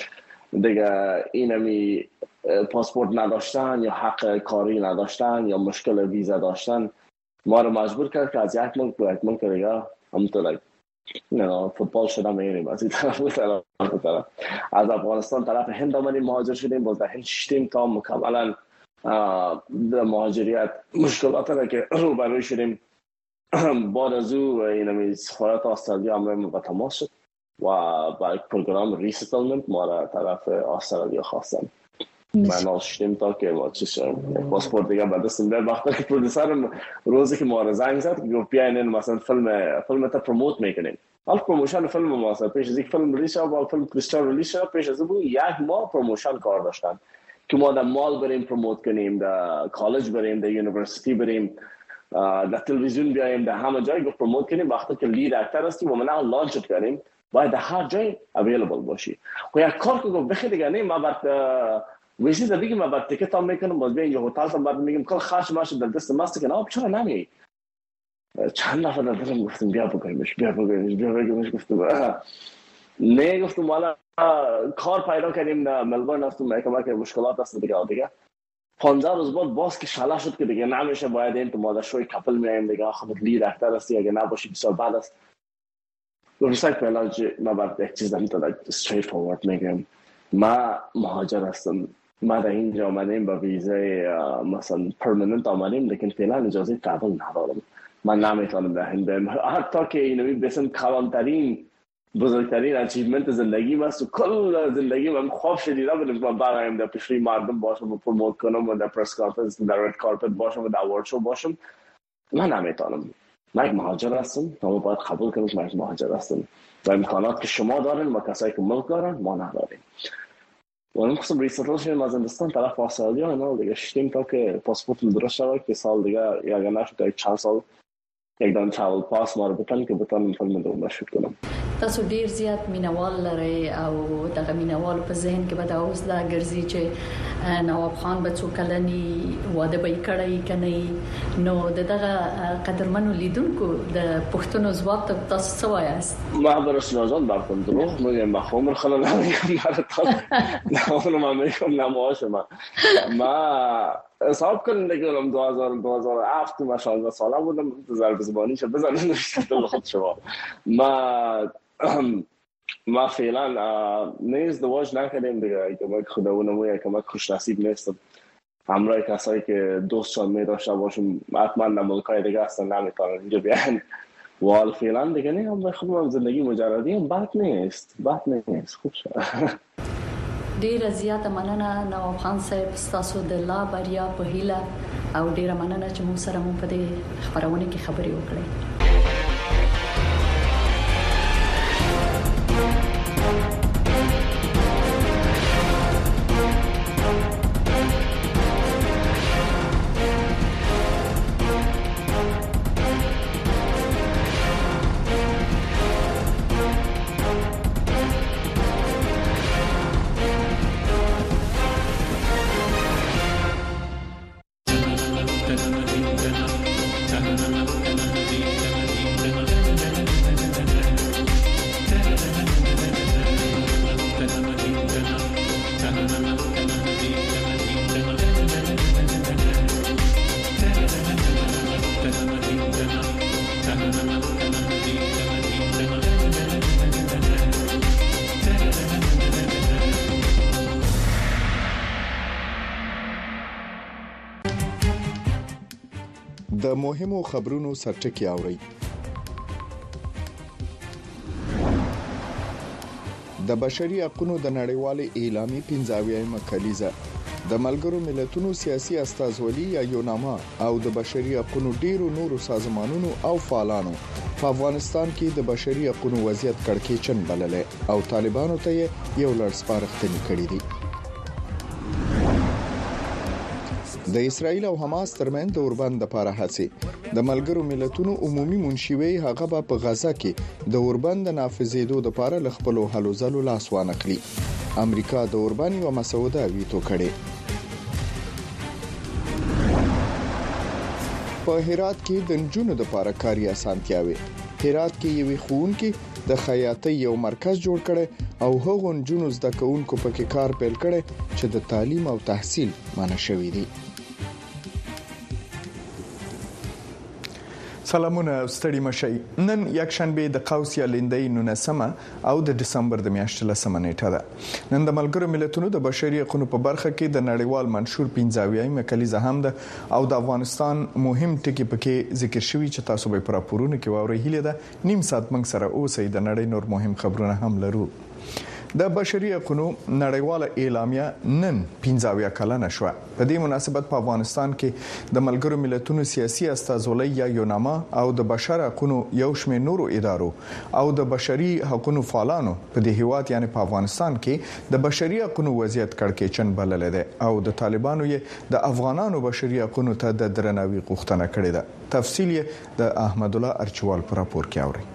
دیگه. اینمی پاسپورت نداشتن یا حق کاری نداشتن یا مشکل ویزا داشتن ما رو مجبور کرد که از یک ملک به یک ملک دیگه همونطور نه فوتبال شده میریم از این طرف و طرف. از افغانستان طرف هند آمدیم مهاجر شدیم، باز در هند شدیم تا مکملا در مهاجریت مشکلات را که روبرو شدیم. بعد از او اینمی سفارت استرالیا همراه با تماس شد و با یک پروگرام ریستلمنت ما را طرف استرالیا خواستن. من آشتیم تا که ما چی شد پاسپورت دیگه به دستم بیاد. وقتی که پرودوسر روزی که ما را زنگ زد گفت بیاین مثلا فیلم فیلم تا پروموت میکنیم. حال پروموشن فیلم ما اصلا پیش از یک فیلم ریلیز شد و فیلم کریستال ریلیز شد، پیش از اون یک ماه پروموشن کار داشتن که ما در مال بریم پروموت کنیم، در کالج بریم، در یونیورسیتی بریم، در تلویزیون بیایم، در همه جای گفت پروموت کنیم. وقتی که لید اکتر هستیم و من لانچ کنیم باید در هر جای اویلیبل باشی. و یک کار که گفت بخیر دیگه نه ما بعد ویسی زدی که ما بعد تیکت هم میکنم باز بیا اینجا هتل هم بعد میگم کل خرج ماشه در دست ماست که نه چرا نمی چند نفر در دلم گفتم بیا بگیمش بیا بگیمش بیا بگیمش گفتم نه گفتم والا کار پیدا کردیم در ملبورن هستم که ما که مشکلات هست دیگه دیگه پانزده روز بعد باز که شلا شد که دیگه نمیشه باید این تو ما در شوی کپل میایم دیگه خودت لید اکتر هستی اگه نباشی بسیار بد است. گفتم پلاج ما بعد یک چیز دارم تا استریت فورورد میگم ما مهاجر هستم، ما در اینجا آمدیم با ویزای مثلا پرمننت آمدیم لیکن فعلا اجازه ترافل ندارم، من نمیتونم در هند برم. حتی که اینوی بسیم کلانترین بزرگترین اچیومنت زندگی است و کل زندگی من خواب شدیده بودم من برایم در پیشوی مردم باشم و پروموت کنم و در پرس کانفرنس در رد کارپت باشم و در اورد شو باشم. من نمیتونم، من یک مهاجر هستم، ما باید قبول کنیم که من یک مهاجر هستم و امکانات که شما دارین و کسایی که ملک دارن ما نداریم. و من خواستم ریستل شدیم از هندستان طرف استرالیا اینا دیگه شدیم تا که پاسپورت درست شد که سال دیگه یا اگر نشد یک چند سال یک دان تراول پاس ما رو بتن که بتانم فیلم دوم شروع کنم. تاسو ډیر زیات مینوال لري او دغه مینوال په ذهن کې به دا اوس دا ګرځي چې نواب خان به څو کلنی واده به کړی کني نو دغه قدرمنو لیدونکو د پښتون ځواب ته تاسو څه وایاست؟ ما به رسول جان برکم دروغ میگم مفهوم خلا نمیگم براتون نه اونم ما میگم نماش ما ما حساب کنید دیگه اونم دو هزار دو هزار و هفت ما شانزده ساله بودم ضرب زبانی شد بزنید نشد خود شما ما ما فعلا نه ازدواج نکردیم دیگه که ما خداوند مویه که ما خوش نصیب نیستم همراه کسایی که دوستان می داشته باشم حتما در ملکای دیگه هستن نمیتونن اینجا بیان وال فعلا دیگه نه هم خودم زندگی مجردی هم بد نیست بد نیست خوب شد. ډیره زیاته مننه نواب خان صاحب تاسو د لا بریا په هیله او ډیره مننه چې مو سره مو په دې خبرونه کې خبرې وکړې. Thank you. د مهمو خبرونو سرټکی اوري. د بشري حقوقو د نړیوالې اعلامیې پنځاویمه کلیزه د ملګرو ملتونو سیاسي استازولي یا یوناما او د بشري حقوقو ډیرو نورو سازمانونو او فعالانو په افغانستان کې د بشري حقوقو وضعیت کړکېچن بللې او طالبانو ته یو لړ سپارښتنې کړې دي. د اسرایل او حماس ترمنځ د اوربند لپاره هڅې د ملګرو ملتونو عمومي منشي هغه په غزا کې د اوربند نافذېدو لپاره ل خپل حل زلو لاس وانخلي. امریکا د اوربند یو مسوده ویټو کړي. په هرات کې د نجونو لپاره کاري اسانتیاوي. هرات کې یو خونکي د خیاطۍ یو مرکز جوړ کړي او هغو نجونو زده کوونکو پکې کار پیل کړي چې د تعلیم او تحصیل معنی شوی دي. سلامونه ستړي مشي. نن یک شنبه د قوس یا لیندۍ نونسمه او د دسمبر د میاشتې لسمه نیټه ده. نن د ملګرو ملتونو د بشري حقوقو په برخه کې د نړیوال منشور پنځاویمه کلیزه هم ده او د افغانستان مهم ټکي پکې ذکر شوی چې تاسو به پر راپورونه کې واورئ. هیله ده نیم ساعت موږ سره اوسئ. د نړۍ نور مهم خبرونه هم لرو. د بشري حقوقو نړیواله اعلامیه نن پنځاویا کلنه شو. په دې مناسبت په افغانستان کې د ملګرو ملتونو سیاسي استازولۍ یا یوناما او د بشر حقوقو یو شمېر نورو ادارو او د بشري حقوقو فعالانو په دې هیواد یعنی په افغانستان کې د بشري حقوقو وضعیت کړکېچن بلل دي او د طالبانو یې د افغانانو بشري حقوقو ته د درناوي غوښتنه کړې ده. تفصیل یې د احمد الله ارچوال پر راپور کې اوري.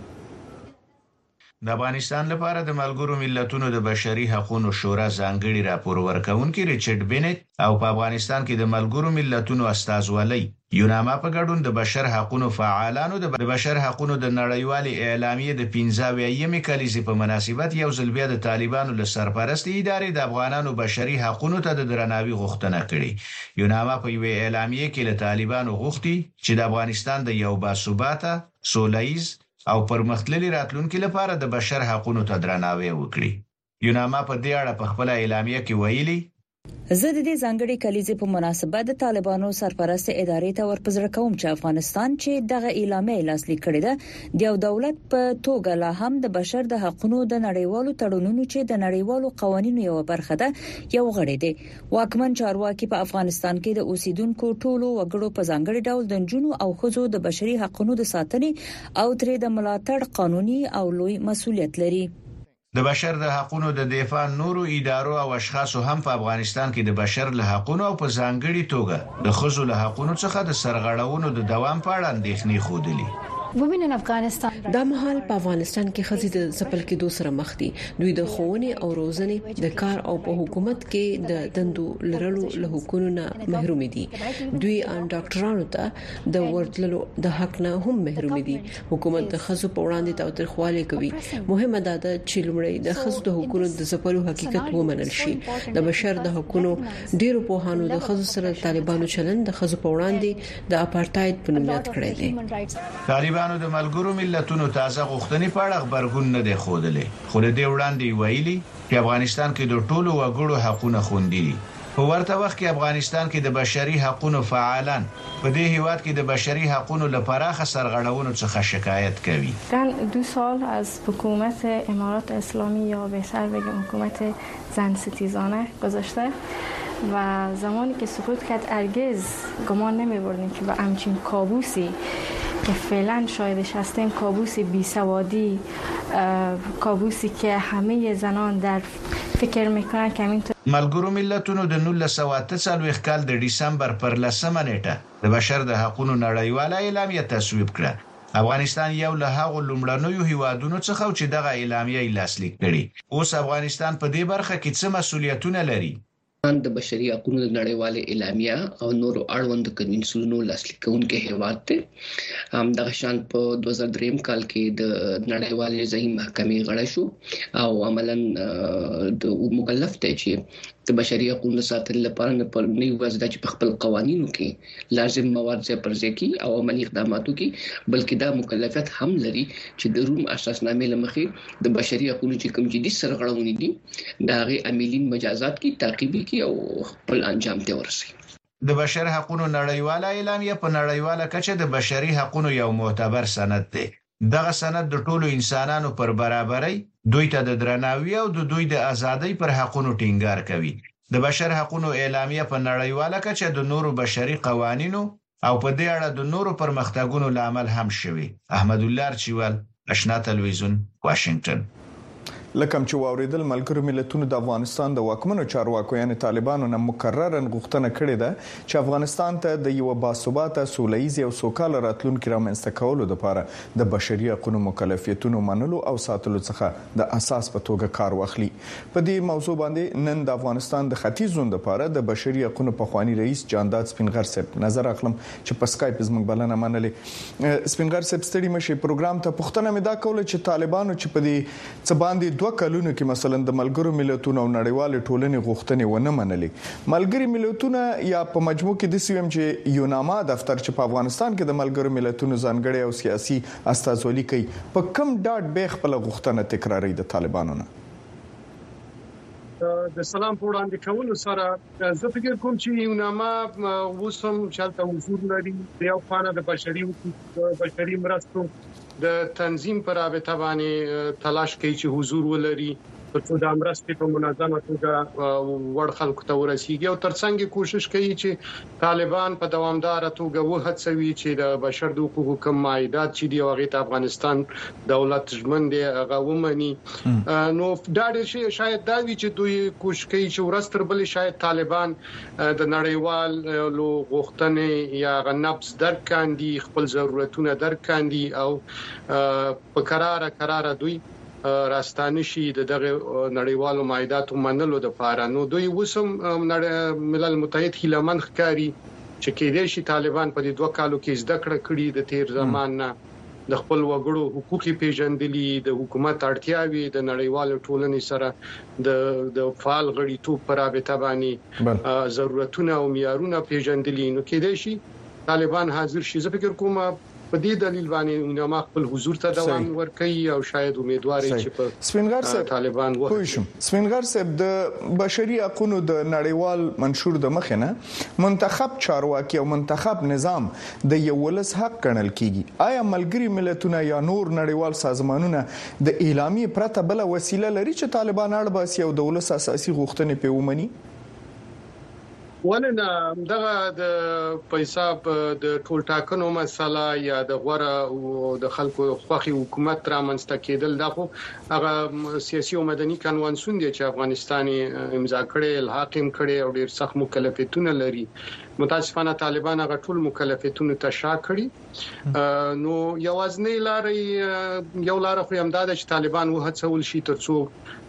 د افغانستان لپاره د ملګرو ملتونو د بشري حقوقو شورا ځانګړي راپور ورکونکي ریچارډ بینټ او په افغانستان کې د ملګرو ملتونو استازولۍ یوناما په ګډون د بشر حقوقو فعالانو د بشر حقوقو د نړیوالې اعلامیې د پنځاویمه کلیزې په مناسبت یو ځل بیا د طالبانو له سرپرستۍ ادارې د افغانانو بشري حقوقو ته د درناوي غوښتنه کړې. یوناما په یو اعلامیې کې له طالبانو غوښتي چې د افغانستان د یو باثباته سولهییز او پرمختللي راتلونکي لپاره د بشر حقوقو ته درناوی وکړي. یوناما په دې اړه په خپل اعلامیه کې ویلي: زه د دې ځانګړي کلیزې په مناسبت د طالبانو سرپرست ادارې ته ورپزړه کوم چې افغانستان چې دغه اعلامیه لاسلیک کړې ده د یو دولت په توګه لا هم د بشر د حقوقو د نړیوالو تړونونو چې د نړیوالو قوانینو یو برخه ده یو غړی دی. واکمن چارواکي په افغانستان کې د اوسیدونکو ټولو وګړو په ځانګړي ډول د جنونو او ښځو د بشري حقوقو د ساتنې او ترې د ملاتړ قانوني او لوی مسؤلیت لري. د بشر د حقوقو د دفاع نورو ادارو او اشخاصو هم په افغانستان کې د بشر له حقوقو او په ځانګړي توګه د ښځو له حقوقو څخه د سرغړونو د دوام په اړه اندېښنې خوده. ومن افغانستان دا مهال په افغانستان کې ښځې د ځپل کېدو سره مخ دي. دوی د ښوونې او روزنې د کار او په حکومت کې د دندو لرلو له حقوقو نه محروم دي. دوی ان ډاکټرانو ته د ورتللو د حق نه هم محروم دي. حکومت د ښځو په وړاندې تاوتریخوالی کوي. مهمه ده چې لومړی د ښځو د حقوقو د ځپلو حقیقت ومنل شي. د بشر د حقوقو ډیرو پوهانو د ښځو سره طالبانو چلند د ښځو په وړاندې د اپارټاید په نوم یاد کړی دی. طالبانو د ملګرو ملتونو تازه غوښتنې په اړه خبرګون نه دی خوده. خو له دې وړاندې ویلي چې افغانستان کې د ټولو وګړو حقوقونه خوندي دي. په ورته وخت کې افغانستان کې د بشري حقوقو فعالان په دې هیواد کې د بشري حقوقو لپاره سرغړونو څخه شکایت کوي. در دو سال از حکومت امارات اسلامی یا بهتر بگیم حکومت زن ستیزانه گذشته و زمانی که سقوط کرد هرگز گمان نمی‌بردیم که به همچین کابوسی که فعلا شاهدش هستیم، کابوس بیسوادی، کابوسی که همه زنان در فکر میکنن که همین ملګرو ملتونو د نولس سوه اته څلوېښت کال د دسمبر پر لسمه نیټه د بشر د حقوقو نړیواله اعلامیه تصویب کړه. افغانستان یو له هغو لومړنیو هیوادونو څخه چې دغه اعلامیه لاسلیک کړي. اوس افغانستان په دې برخه کې څه مسؤلیتونه لري؟ د بشري حقوقو د نړیوالې اعلامیه او نورو اړوند کنوینسیونونو لاسلیک کوونکي هیواد ته هم د شان په دوه زره درې کال کې د نړیوالې ځایي محکمې غړی شو او عملاً د مکلف دی چې د بشري حقوقو ساتلو لپاره نه پر نه وځي چې په خپل قوانینو کې لازم مواد ځای پر ځای کې او عملي اقداماتو کې بلکې دا مکلفیت هم لري چې د روم اساسنامې لمخې د بشري حقوقو چې کوم جدي سرغړونې دي دا غي عاملین مجازات کې تعقیبي کې او خپل انجام ته ورسي. د بشر حقوقو نړیواله اعلامیه په نړیواله کچه د بشري حقوقو یو معتبر سند دی. دغه سند د ټولو انسانانو پر برابرۍ، دوی ته د درناوي او د دوی د ازادۍ پر حقوقو ټینګار کوي. د بشر حقوقو اعلامیه په نړیواله کچه د نورو بشري قوانینو او په دې اړه د نورو پرمختګونو لامل هم شوی. احمد الله ارچیوال، آشنا تلویزیون، واشنگټن. لکه چې واوریدل ملګرو ملتونو د افغانستان د واکمنو چارواکو یعنی طالبانو نه مکررا غوښتنه کړې ده چې افغانستان ته د یو باثباته سولهییز او سوکاله راتلونکي رامنځته کولو لپاره د بشري حقوقو مکلفیتونو منلو او ساتلو څخه د اساس په توګه کار واخلي. په دې موضوع باندې نن د افغانستان د ختیځ زون لپاره د بشري حقوقو پخوانی رئیس جانداد سپینغر صاحب نظر اخلم چې په اسکایپ زموږ بلنه منلې. سپینغر صاحب ستړي مشي پروګرام ته پوښتنه مې دا کوله چې طالبانو چې په دې څه باندې دوه کلونو کې مثلا د ملګرو ملتونو او نړیوال ټولنې غوښتنې ونه منلې، ملګری ملتونه یا په مجموع کې د سیم چې یوناما دفتر چې په افغانستان کې د ملګرو ملتونو ځانګړي او سیاسي استازولي کوي په کم ډاټ به خپل غوښتنه تکراري د طالبانو نه؟ د سلام په وړاندې کولو سره زه فکر کوم چې یوناما وسم چالت حضور لري د یو خانه د بشري بشري مرستو د تنظیم پر رابطه باندې تلاش کوي چې حضور ولري ترڅو د امرستې په منظمه توګه ور خلکو ته ورسیږي او ترڅنګ کوشش کوي چې طالبان په دوامدار توګه وهڅوي چې د بشر د حقوقو کوم مایدات چې دی هغه ته افغانستان دولت ژمن دی هغه ومني. نو دا ډېر شاید دا وی چې دوی کوشش کوي چې ورستر بل شاید طالبان د نړیوال لو غوښتنې یا غنبس درکاندي خپل ضرورتونه درکاندي او په قرار قرار دوی راستانه شي د دغه نړیوالو مایداتو منلو د پاره. نو دوی وسم ملل متحد هیلمن ښکاری چې کېدې شي طالبان په دې دوه کالو کې زده کړه کړې د تیر زمان نه د خپل وګړو حقوقي پیژندلي، د حکومت اړتیاوي د نړیوالو ټولنې سره د د فعال غړیتوب پر رابطه باندې ضرورتونه او معیارونه پیژندلي. نو کېدې شي طالبان حاضر شي. زه فکر کوم په دې دلیل باندې یوناما خپل حضور ته دوام ورکوي او شاید امیدوار چې په سپینغر صاحب طالبان وایي. سپینغر صاحب د بشري حقوقو د نړیوال منشور د مخ نه منتخب چارواکي او منتخب نظام د یو ولس حق ګڼل کیږي. آیا ملګری ملتونه یا نور نړیوال سازمانونه د اعلامیه پرته بل وسیله لري چې طالبان اړ باسي او د ولس اساسي غوښتنې په ومني؟ ولنه دغه د پیساب د ټول ټاکنو مسله یا د غوړه او د خلکو خوخي حکومت را منځته کېدل دغه هغه سیاسي او مدني قانونسون دي چې افغانستان امضا کړي الحاق هم کړي او ډیر سخت مکلفیتونه لري. متاسفانه طالبان هغه ټول مکلفیتونه تشا کړي. نو یوازنی لارې یو لار خو هم دا چې طالبان وهڅول شي ترڅو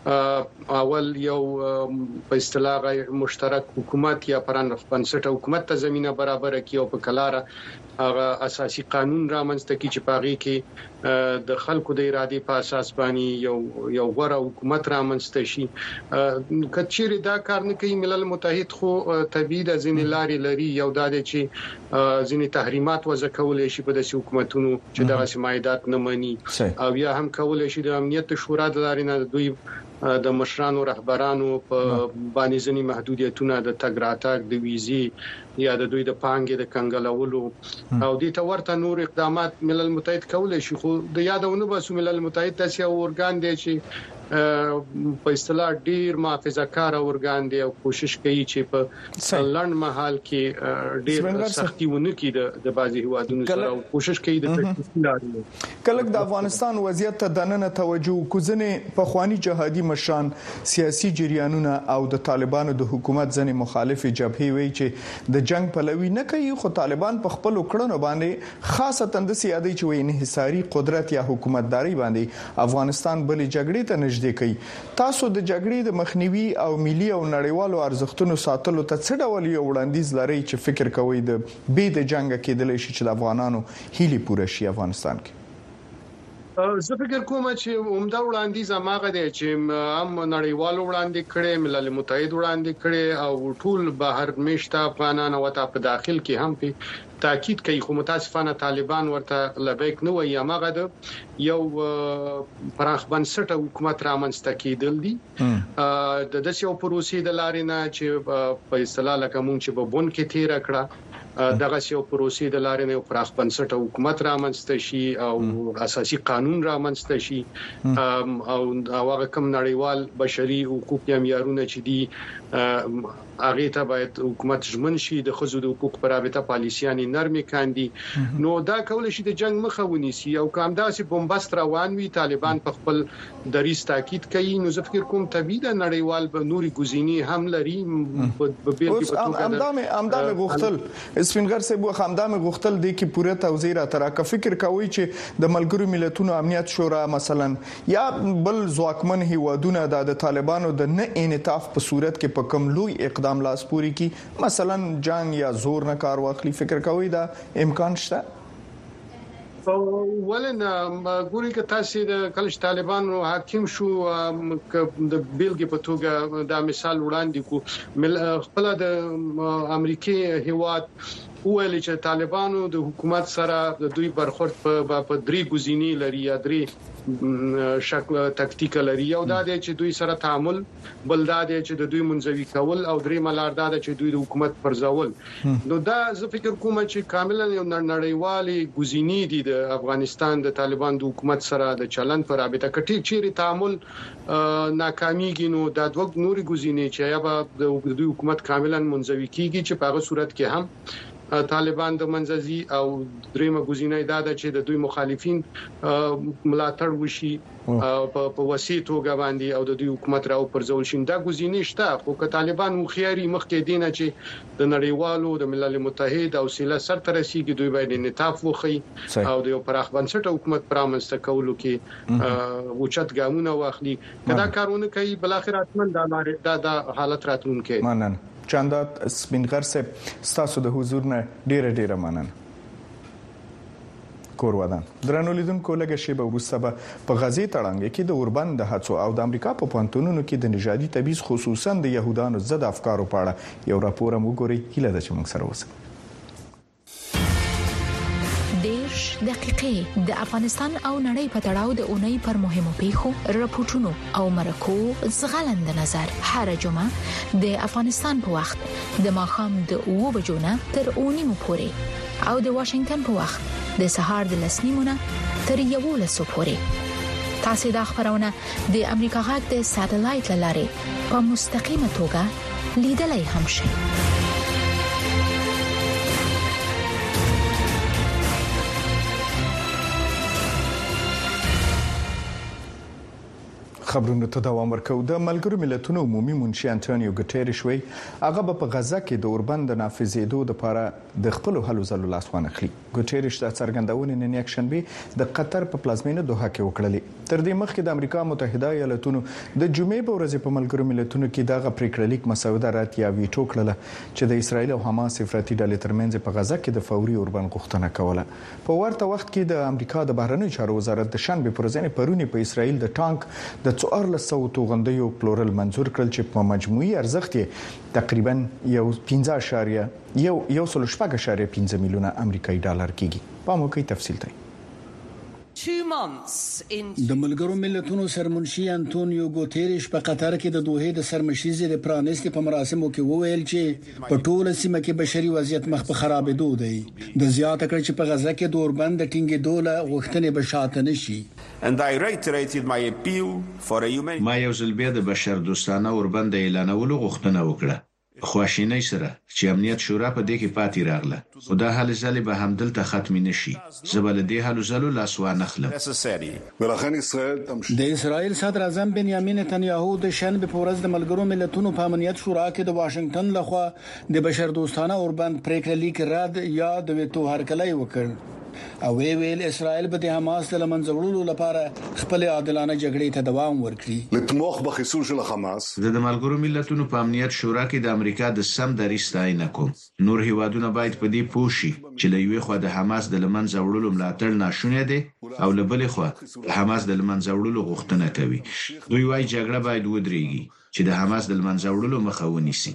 اول یو په اصطلاح مشترک حکومت یا پران بنسټ حکومت ته زمينه برابر کړي او په کلاره هغه اساسي قانون را منځته کړي چې پاغي کې د خلکو د ارادي په اساس باندې یو یو غوړه حکومت را منځته شي. کچېری دا کار نه کوي ملل متحد خو طبيعي د ځینې لارې لري. یو دا دی چې ځینې تحریمات وضع کولای شي په داسې حکومتونو چې دغه سمایدات نه مني او یا هم کولای شي د امنیت شورا د لارې نه دوی د مشرانو رهبرانو په باندې ځنی محدودیتونه د تګ راتګ د ویزي یا د دوی د پانګې د کنګلولو او د تورته نور اقدامات ملل متحد کولای شي. خو د یادونه بس ملل متحد تاسو اورګان دی چې په اصطلاح ډیر محافظه‌کار اورګان دی او کوشش کوي چې په لړن محل کې ډیر سختیونه کې د بازي هوادونو سره کوشش کوي د تکلیف کله د افغانستان وضعیت ته دننه توجه کوزنه په خواني جهادي مشران سیاسي جریانونه او د طالبانو د حکومت ځنې مخالفي جبهې وی چې د جنگ پلوي نه کوي خو طالبان په خپل کړنو باندې خاصه تند سیادي چې وی انحصاري قدرت یا حکومتداري باندې افغانستان بلې جګړې ته نږدې کوي. تاسو د جګړې د مخنیوي او ملي او نړیوالو ارزښتونو ساتلو ته څه ډول یو وړاندیز لري چې فکر کوي د بې د جنگ کېدل شي چې د افغانانو هیلې پوره شي افغانستان کې؟ زه فکر کوم چې عمده وړاندیز هغه دی چې هم نړیوالو وړاندې کړي ملل متحد وړاندې کړي او ټول بهر میشته افغانان او ته په داخل کې هم په تاکید کوي خو متاسفانه طالبان ورته لبیک نه وایي هغه د یو پراخ بنسټه حکومت رامنځته کېدل دي د داسې یو پروسې د لارې نه چې په اصطلاح لکه مونږ چې په بون کې تیر کړه دغه یو پروسې د لارې نه پراخ بنسټه حکومت رامنځته شي او اساسي قانون رامنځته شي او هغه کوم نړیوال بشري حقوق یا معیارونه چې دي هغه ته باید حکومت ژمن شي د خزو د حقوق پر رابطه پالیسياني نرمي کاندي نو دا کول شي د جنگ مخه ونیسي او کوم داسې بمبست روان وي طالبان په خپل دریس تاکید کوي نو زه فکر کوم طبيعي د نړیوال په نوري ګزینی هم لري په بیلګې په توګه امدامه امدامه غوښتل سپینګر سه بو همدامه غوښتل دي کې پوره توزیع را ترکه فکر کوي چې د ملګرو ملتونو امنیت شورا مثلا یا بل ځواکمن هیوادونه د طالبانو د نه انعطاف په صورت کې په کوم لوی اقدام لاس پوری کی مثلا جنگ یا زور نه کار واخلي فکر کوي دا امکان شته ولنه ګوري که تاسو د کلش طالبانو حاکم شو د بیلګې په توګه دا مثال وړاندې کو خپل د امریکای هیواد ویل چې طالبانو د حکومت سره د دوی برخورد په په درې ګزینې لري یا درې شکل تکتیکل لري او دا د چې دوی سره تعامل بل دا د چې د دوی منځوي کول او درې ملار دا چې دوی د حکومت پرځول نو دا زه فکر کوم چې کاملا یو نړیوالي ګزینې دي د افغانستان د طالبان د حکومت سره د چلند پر رابطه کټي چیرې تعامل ناکاميږي نو د دوه نوري ګزینې چې یا به د دوی حکومت کاملا منځوي کیږي چې په هغه صورت کې هم طالبان د منځزي او دریمه ګزینه دا ده چې د دوی مخالفین ملاتړ وشي په وسیع توګه باندې او د دوی حکومت راو پرځول شي دا ګزینې شته خو که طالبان مخياري مخکې دینه چې د نړیوالو د ملل متحد او سیله سر تر رسیدي دوی باید انعطاف وخی او د یو پراخ بنسټ حکومت پرامسته کولو کې وچت ګامونه واخلي کدا کارونه کوي بل اخر اتمن دا د حالت راتلونکي مننه چاندات سپینغر صاحب ستاسو د حضور نه ډیره ډیره مننه کور ودان درنو لیدونکو لږه شی به وروسته په غزي تړانګ کې د اوربند د هڅو او د امریکا په پانتونونو کې د نژادي تبعیض خصوصا د يهودانو ضد افکارو په اړه یو راپور مو ګوري هیله ده چې موږ سره اوسئ دیش دقیقې د افغانستان او نړۍ په تړاو د اونۍ پر مهمو پیښو راپورټونو او مرکو زغلند نظر هر جمعه د افغانستان په وخت د ماښام د اوو بجو نه تر اونیمو پورې او د واشنگټن په وخت د سهار د لسنیمو نه تر یوولسو پورې تاسو د خبرونه د امریکا غږ د ساتلایت لارې په مستقیمه توګه لیدلای هم شئ خبرونه ته دوام ورکو د ملګرو ملتونو عمومي منشي انټونیو ګټيريش وی هغه په غزا کې د اوربند نافذېدو لپاره د خپل هلو ځلو لاسوانه خلی ګټيريش د څرګندونې نن یک شنبه د قطر په پلازمینه دوحه کې وکړلې تر دې مخکې د امریکا متحده ایالاتونو د جمعې په ورځ په ملګرو ملتونو کې دغه پریکړلیک مسوده رات یا ویټو کړله چې د اسرایل او حماس افراطي ډلې ترمنځ په غزا کې د فوري اوربند غوښتنه کوله په ورته وخت کې د امریکا د بهرنیو چارو وزارت د شنبه پر ورځ پرونی په اسرایل د ټانک د څوارلس سوه توغندیو پلورل منزور کړل چې په مجموعي ارزښت تقریبا یو پنځه اشاریه یو یو سل شپږ اشاریه پنځه میلیونه امریکایي ډالر کېږي په موقع تفصیل دی د ملګرو ملتونو سرمنشي انټونیو ګوتيريش په قطر کې د دوحې د سرمشيزې د پرانستي په مراسمو کې وویل چې په ټوله سیمه کې بشري وضعیت مخ په خرابېدو دی د زیاته کړ چې په غزا کې د اوربند ټینګې دوله غوښتنې به شاته نشي ما یو ځل بیا د بشر دوستانه اوربند اعلانولو غوښتنه وکړه خواشینی سره چې امنیت شورا په دې کې پاتې راغله او دا حل ځلې به همدلته ختم نشي زبل دې حل ځلو لاسوانه خلم د اسرائیل صدر اعظم بنیامین نتنیاهو د شنبه په ورځ د ملګرو ملتونو په امنیت شورا کې د واشنگټن لخوا د بشر دوستانه اوربند پریکړه لیک رد یا د ویټو هرکلی وکړ او وی ویل اسرائیل به د حماس د لمنځوړلو لپاره خپل عادلانه جګړې ته دوام ورکړي لتموخ بخصوص شل حماس د ملګرو ملتونو په امنیت شورا کې د امریکا د سم دریځ ستاینه کوم نور هیوادونه باید په دې پوه شي چې له یوې خوا د حماس د لمنځوړلو ملاتړ ناشونی دی او له بلې خوا د حماس د لمنځوړلو غوښتنه کوي دوی وايي جګړه باید ودرېږي چې د حماس د منځوړلو مخه ونیسي.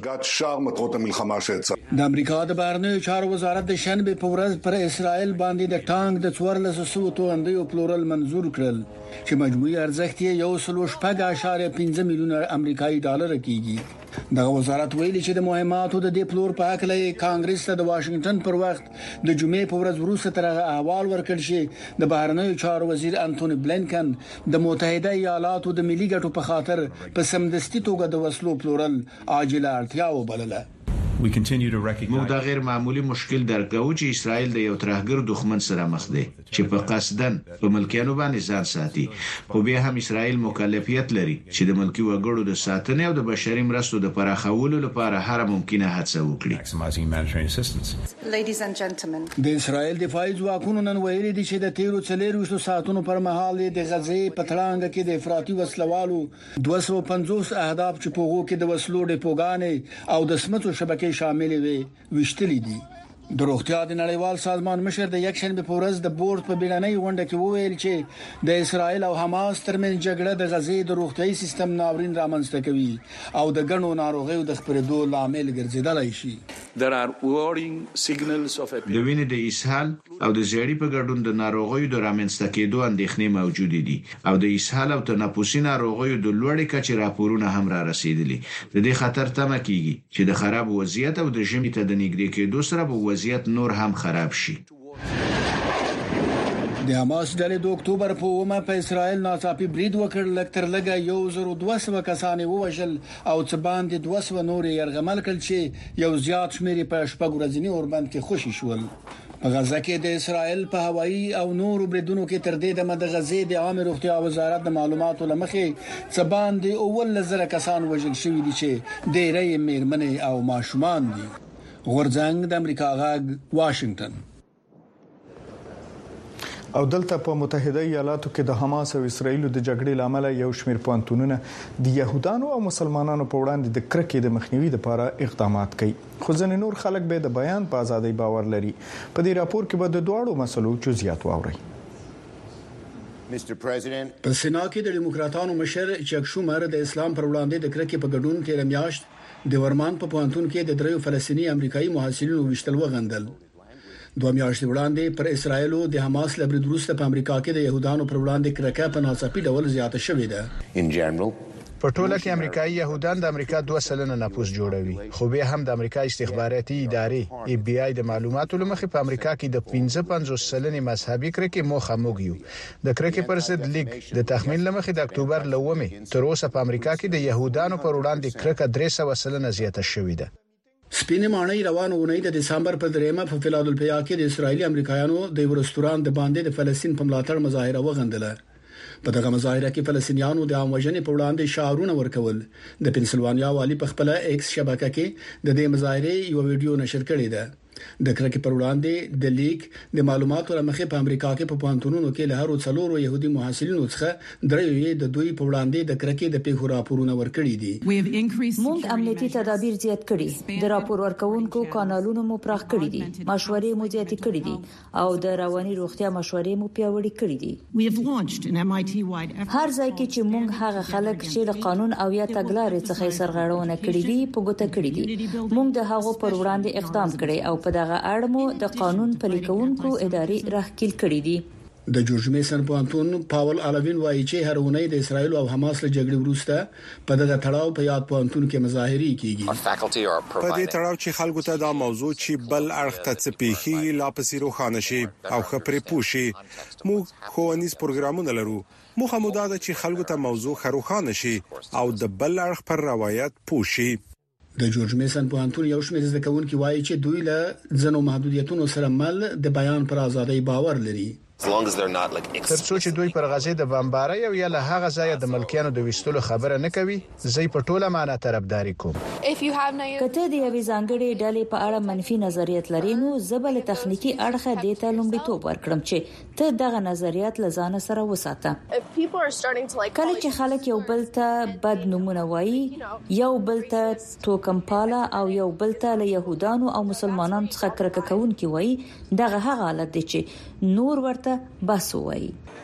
د امریکا د بهرنیو چارو وزارت د شنبه په ورځ پر اسرائیل باندې د ټانک د څوارلس سوه توغندیو پلورل منزور کړل چې مجموعي ارزښت یې یو سل شپږ اعشاریه پنځه میلیونه امریکایي ډالر کیږي. دغه وزارت ویلي چې د مهماتو د دې پلور په حق له کانګرس ته د واشنگټن پر وخت د جمعې په ورځ وروسته تر احوال ورکړ شي د بهرنیو چارو وزیر انټونی بلینکن د متحده ایالاتو د ملي ګټو په خاطر په سمدستي توګه د وسلو پلورل عاجله اړتیا وبلله. موږ دا غیر معمولی مشکل درکو چې اسرائیل د یو ترهګر دښمن سره مخ دی چې په قصدن په ملکیانو باندې ځان ساتي، خو بیا هم اسرائیل مکلفیت لري چې د ملکی وګړو د ساتنې او د بشري مرستو د پراخولو لپاره هر ممکنه هڅه وکړي. د اسرائیل دفاعي ځواکونو نن ویلي دي چې د تیرو څلورویشتو ساعتونو پر مهال د غزې په تړانګ کې د افراطي وسلوالو دوه سوه پنځوس اهداف چې په هغو کې د وسلو ډیپوګانې او د سمڅو شبکې شامل وي وشتلې دي. د روغتیا د نړیوال سازمان مشر د یکشنبه په ورځ د بورډ په بیړنۍ غونډه کې وویل چې د اسرائیل او حماس ترمنځ جګړه د غزې د روغتيایي سیستم ناورین رامنځته کوي او د ګڼو ناروغیو د خپرېدو لامل ګرځیدلی شي. د وینې د اسهال او د زیړی په ګډون د ناروغیو د رامنځته کېدو اندېښنې موجود دي او د اسهال او تنفسي ناروغیو د لوړې کچې راپورونه هم را رسیدلي. د دې خطر تمه کیږي چې د خراب وضعیت او د ژمي ته د نږدې کېدو سره به وضعیت نور هم خراب شي. د حماس ډلې د اکتوبر په اومه په اسرائیل ناڅاپي برید وکړ، لکتر لګا یو زر دوه سوه کسان ووژل او څه باندې دوه سوه نور يرغمل کړل چې یو زیات شمیر په شپږ ورځنی اوربند کې خوشي شول. په غزه کې د اسرائیل په هوایي او نور بریدونو کې تر دې د غزې د عام روغتیا وزارت د معلوماتو لمخې څه باندې اول لزر کسان وژل شوي دي چې ډېرې میرمنې او ماشومان دي. غورځنګ د امریکا غاګ واشنگټن. او دلته په متحده ایالاتو کې د حماس او اسرائیل د جګړې لامل یو شمېر پوهنتونونه د يهودانو او مسلمانانو په وړاندې د کرکې د مخنیوي لپاره اقدامات کوي، خو ځینې نور خلک به د بیان په ازادۍ باور لري. په دې راپور کې به د دوړو مسلو جزئیات واورئ. په سینا کې د ډیموکراتانو مشر چک شومر د اسلام پر وړاندې د کرکې په ګډون کې رمیاشت د ورمان په پوهنتون کې د دریو فلسطینی امریکایي محصلینو وشتل وغندل. دوه میاشتې وړاندې پر اسرائیل او د حماس لبرید وروسته په امریکا کې د يهودانو پر وړاندې کرکه په ناڅاپي ډول زیاته شوې ده. په ټوله کې امریکایي يهودان د امریکا دوه سلنه نفوس جوړوي، خو به هم د امریکا استخباراتي ادارې ای بی آی د معلوماتو لمخې په امریکا کې د پنځه پنځوس سلنې مذهبي کرکې موخه موږیو. د کرکې پر ضد لیگ د تخمین لمخې د اکتوبر لومې تر اوسه په امریکا کې د يهودانو پر وړاندې کرکه درې سوه سلنه زیاته شوې ده. سپینې ماڼۍ روانه ونې د دسمبر په دریمه په فیلادلفیا کې د اسرایلی امریکایانو د یو رستوران د باندې د فلسطین په ملاتړ مظاهره وغندله. په دغه مظاهره کې فلسطینیانو د عام وژنې په وړاندې شعارونه ورکول. د پنسلوانیا والی په خپل ایکس شبکه کې د دې مظاهره یو ویډیو نشر کړی دی. د کرکې پر وړاندې د لیگ د معلوماتو لمخې په امریکا کې په پوهنتونونو کې له هر څلورو يهودي محصلینو څخه درې د دوی په وړاندې د کرکې د پیښو راپورونه ورکړي دي. موږ امنیتي تدابیر زیات کړي، د راپور ورکونکو کانالونو مو پراخ کړي دي، مشورې مو زیات کړي دي او د رواني روغتیا مشورې مو پیاوړې کړي دي. هر ځای کې چې موږ هغه خلک چې له قانون او یا تګلارې څخه سرغړونه کړې دي په ګوته کړي دي، موږ د هغو پر وړاندې اقدام کړي او په دغه اړه مو د قانون پلي کوونکو ادارې راخکېل کړي دي. د جورج میسن پوهنتون پاول الوین وایي چې هر اونۍ د اسرایل او حماس له جګړې وروسته په دغه تړاو په یاد پوهنتون کې مظاهرې کیږي. په دې تړاو چې خلکو ته دا موضوع چې بل اړخ ته څپېخي لا پسې روښانه شي او خبرې پوښي. موږ ښوونیز پروګرامونه لرو. موږ هم دا چې خلکو ته موضوع خروخانه شي او د بل اړخ پر روایت پوښي. د جورج میسن پوهنتون یو شمېر زده کوونکي وایي چې دوی له ځینو محدودیتونو سره مل د بیان پر ازادۍ باور لري. ترڅو چې دوی پر غزې د بمبارۍ او یا له هغه ځای د ملکیانو د وستلو خبره نه کوي، زه په ټوله معنا طرفداري کوم. کته د یوې ځانګړې ډلې په اړه منفي نظریات لري، نو زبل تخنیکی اړخه د ته لومړیتوب ورکړم چې ته دغه نظریات لزان سره وساته. کله چې خلک یو بل ته بد نمونه وایي، یو بل ته توکمپاله او یو بل ته له يهودانو او مسلمانانو څخه کرکه کوونکي وایي، دغه هغه حالت دی چې نور ورته بس وایي.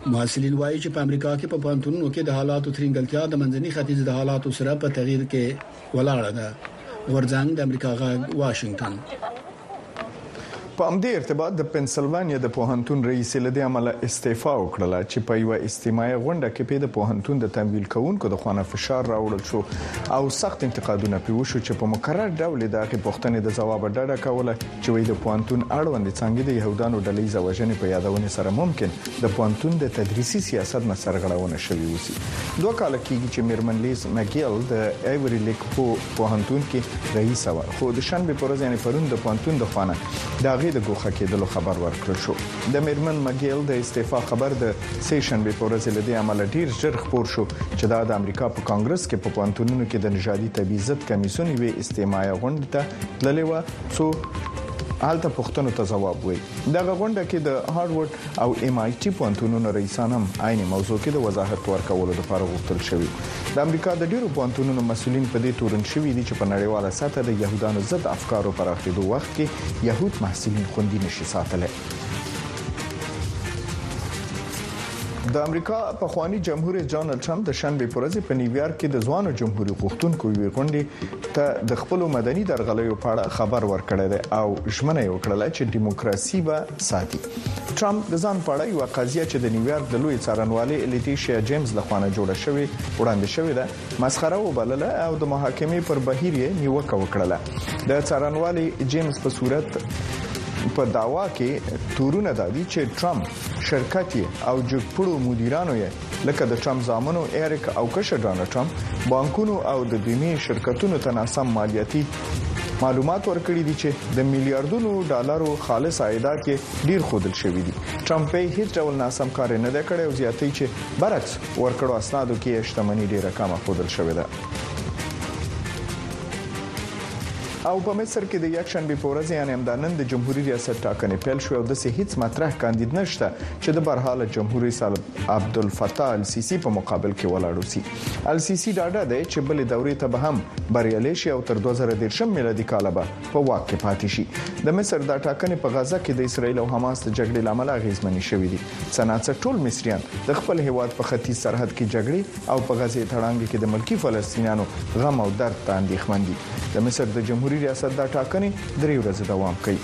محصلین وایي چې په امریکا کې په پانتونونو کې د حالاتو ترنګلتیا د منځني ختیځ د حالاتو سره په تغییر کې ولاړه ده. ورځنګ د امریکا غږ واشنگټن. په همدې ارتباط د پنسلوانیا د پوهنتون رئیس له دې عمله استعفا وکړه چې په یو استماعي غونډه کې په د پوهنتون د تمویل کوونکو د خوانه فشار راوړل شو او سخت انتقادونه پیښ شو چې په مکرر ډول دغه پوښتنې د جواب ډډه کوله چې وایي د پوهنتون اړوند څنګه د يهودانو ډلې زوجنې په یادونه سره ممکن د پوهنتون د تدریسي سیاست نه سرغړونه شوي وسی. دوه کال کېږي چې میرمن لیز ماګیل د ایوري لیک پوهنتون کې رئیس و، خو د شنبه پر ورځ یعنی پرون د پوهنتون د خوانه د د ګوخه کېدلو خبر ورکړل شو. د میرمن ماګیل د استعفا خبر د سیشن به پورز له دې عمل ډیر ژر خبر شو چې دا د امریکا په کانګرس کې په پوهنتونونو کې د نژادي تبعیض کمیسیون وی استماعي غونډه ته تللی و څو حالت پښتنو ته جواب وي. دغه غونډه کې د هارورد او ام آی ټي پوهنتونونو رئیسان هم عین موضوع کې د وضاحت ورکولو لپاره غوښتل شوی. د امریکا د ډیرو پوهنتونونو مسؤلین په دې تورن شوی دي چې په نړیواله سطح د يهودانو ضد افکارو پراخېدو وخت کې يهود محصلین خوندي نشي ساتلای. د امریکا په خواني جمهور رئیس ډانلډ ټرمپ د شنبه پر ورځ په نیویارک کې د ځوانو جمهوریت غوښتونکو وی غونډې ته د خپل مدني درغلیو په اړه خبر ورکړی دی او ژمنه یې وکړه چې دیموکراسي به ساتي. ټرمپ د ځان په اړه یو قضیه چې د نیویارک د لوی څارنوالي لیټیشیا جیمز لخوا جوړه شوې وړاندې شوې ده مسخره وبلله او د محاکمې پر بهیر یې نیوکه وکړه. د څارنوالي جیمز په صورت په داوا کې تورونه دادي چې ټرمپ شرکت او جګپړو مدیرانو یې لکه د ټرمپ زامنو ایریک او کشر ډانلډ ټرمپ بانکونو او د بیمې شرکتونو ته ناسم مالیاتي معلومات ورکړي دي چې د میلیارډونو ډالرو خالص عایدات کې ډیر خودل شوی دي. ټرمپ یې هیڅ ډول ناسم کار نه دی کړی او زیاتې چې برعکس ورکړو اسنادو کې شتمنۍ ډیره کمه خودل شوې ده. او په مصر کې د یک شنبه په ورځ یعنی همدانن د جمهوریت ریاست ټاکنې پیل شو او د هیڅ مطرح کاندید نشته چې د برحال جمهور رئیس عبدالفتاح السیسی په مقابل کې ولاړ وسی. السیسی ډاډه دی چې بلې دورې ته به هم بریالي شي او تر دوه زره دېرشم میلادي کال به په واک کې پاتې شي. د مصر د ټاکنې په غزا کې د اسرایل او حماس د جګړې لامل اغیزمنې شوې دي. صنعت ټول مصریان د خپل هیواد په ختیځ سرحد کې جګړې او په غزې تړانګ کې د ملکی فلسطینیانو غم او درد ته اندېښمن دي. د مصر د جمهوریت ریاست د ټاکنې درې ورځې دوام کوي.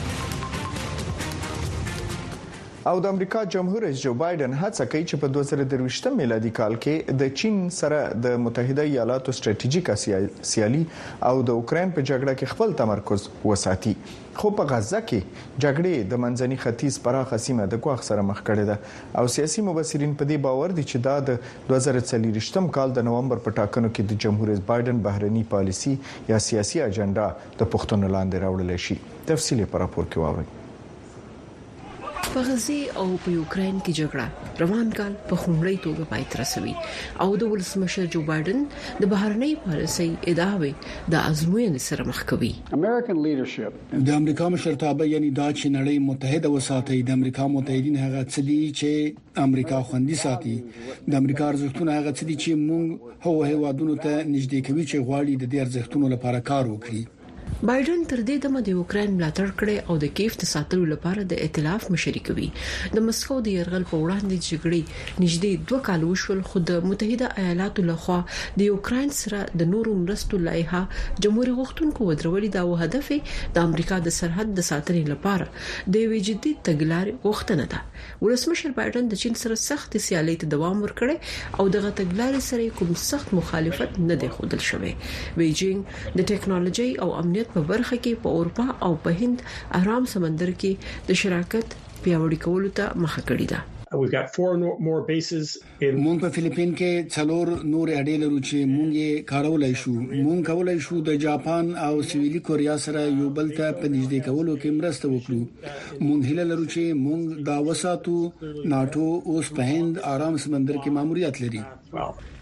او د امریکا جمهور رئیس جو بایدن هڅه کوي چې په دوه زره درویشتم میلادي کال کې د چین سره د متحده ایالاتو ستراتیژیک سیالي او د اوکرين په جګړه کې خپل تمرکز وساتي. خو په غزه کې جګړې د منځني ختیځ پراخه سیمه د ګواښ سره مخ کړې ده او سیاسي مبصرین په دې باور دي چې دا د دوه زره څلوېښتم کال د نومبر په ټاکنو کې د جمهور رئیس بایدن بهرني پالیسي یا سیاسي اجنډا د پښتون لاندې راوړل شي. تفصیل په راپور کې واورئ. په غزه او په یوکرين کې جګړه روان کال په خمړی توګه پای ته رسوي او د ولسمشر جو بایدن د بهرنۍ پالیسۍ ادعاوې د ازموینې سره مخ کوي. د امریکا مشرتابه یعنی دا چې نړۍ متحده وساتي د امریکا متحدین هغه څه دي چې امریکا خوندي ساتي. د امریکا ارزښتونه هغه څه دي چې موږ هو هیوادونو ته نږدې کوي چې غواړي د دې ارزښتونو لپاره کار وکړي. بایدن تر دې دمه د یوکرين ملاتړ کړي او د کیف د ساتلو لپاره د ائتلاف مشري کوي. د مسکو د يرغل په وړاندې جګړې نږدې دوه کال وشول خو د متحده ایالاتو لخوا د یوکرين سره د نورو مرستو لایحه جمهور غوښتونکو ودرولې دا و هدف د امریکا د سرحد د ساتنې لپاره د وی جدي تګلارې غوښتنه ده. ولسمشر بایدن د چین سره سخت سیالي ته دوام ورکړي او دغه تګلارې سره کوم سخت مخالفت نه دی ښودل شوی. بیجینګ د ټیکنالوژي او امنیت په برخه کې په اروپا او په هند آرام سمندر کې د شراکت پیاوړي کولو ته مخه کړې ده. We've got four more bases in مونږ په فلیپین کې څلور نور اډې لرو چې مونږ یې کارولای شو. مونږ کولای شو د جاپان او سویلي کوریا سره یو بل ته په نږدې کولو کې مرسته وکړو. مونږ هیله لرو چې مونږ دا وساتو. ناتو اوس په هند آرام سمندر کې ماموریت لري.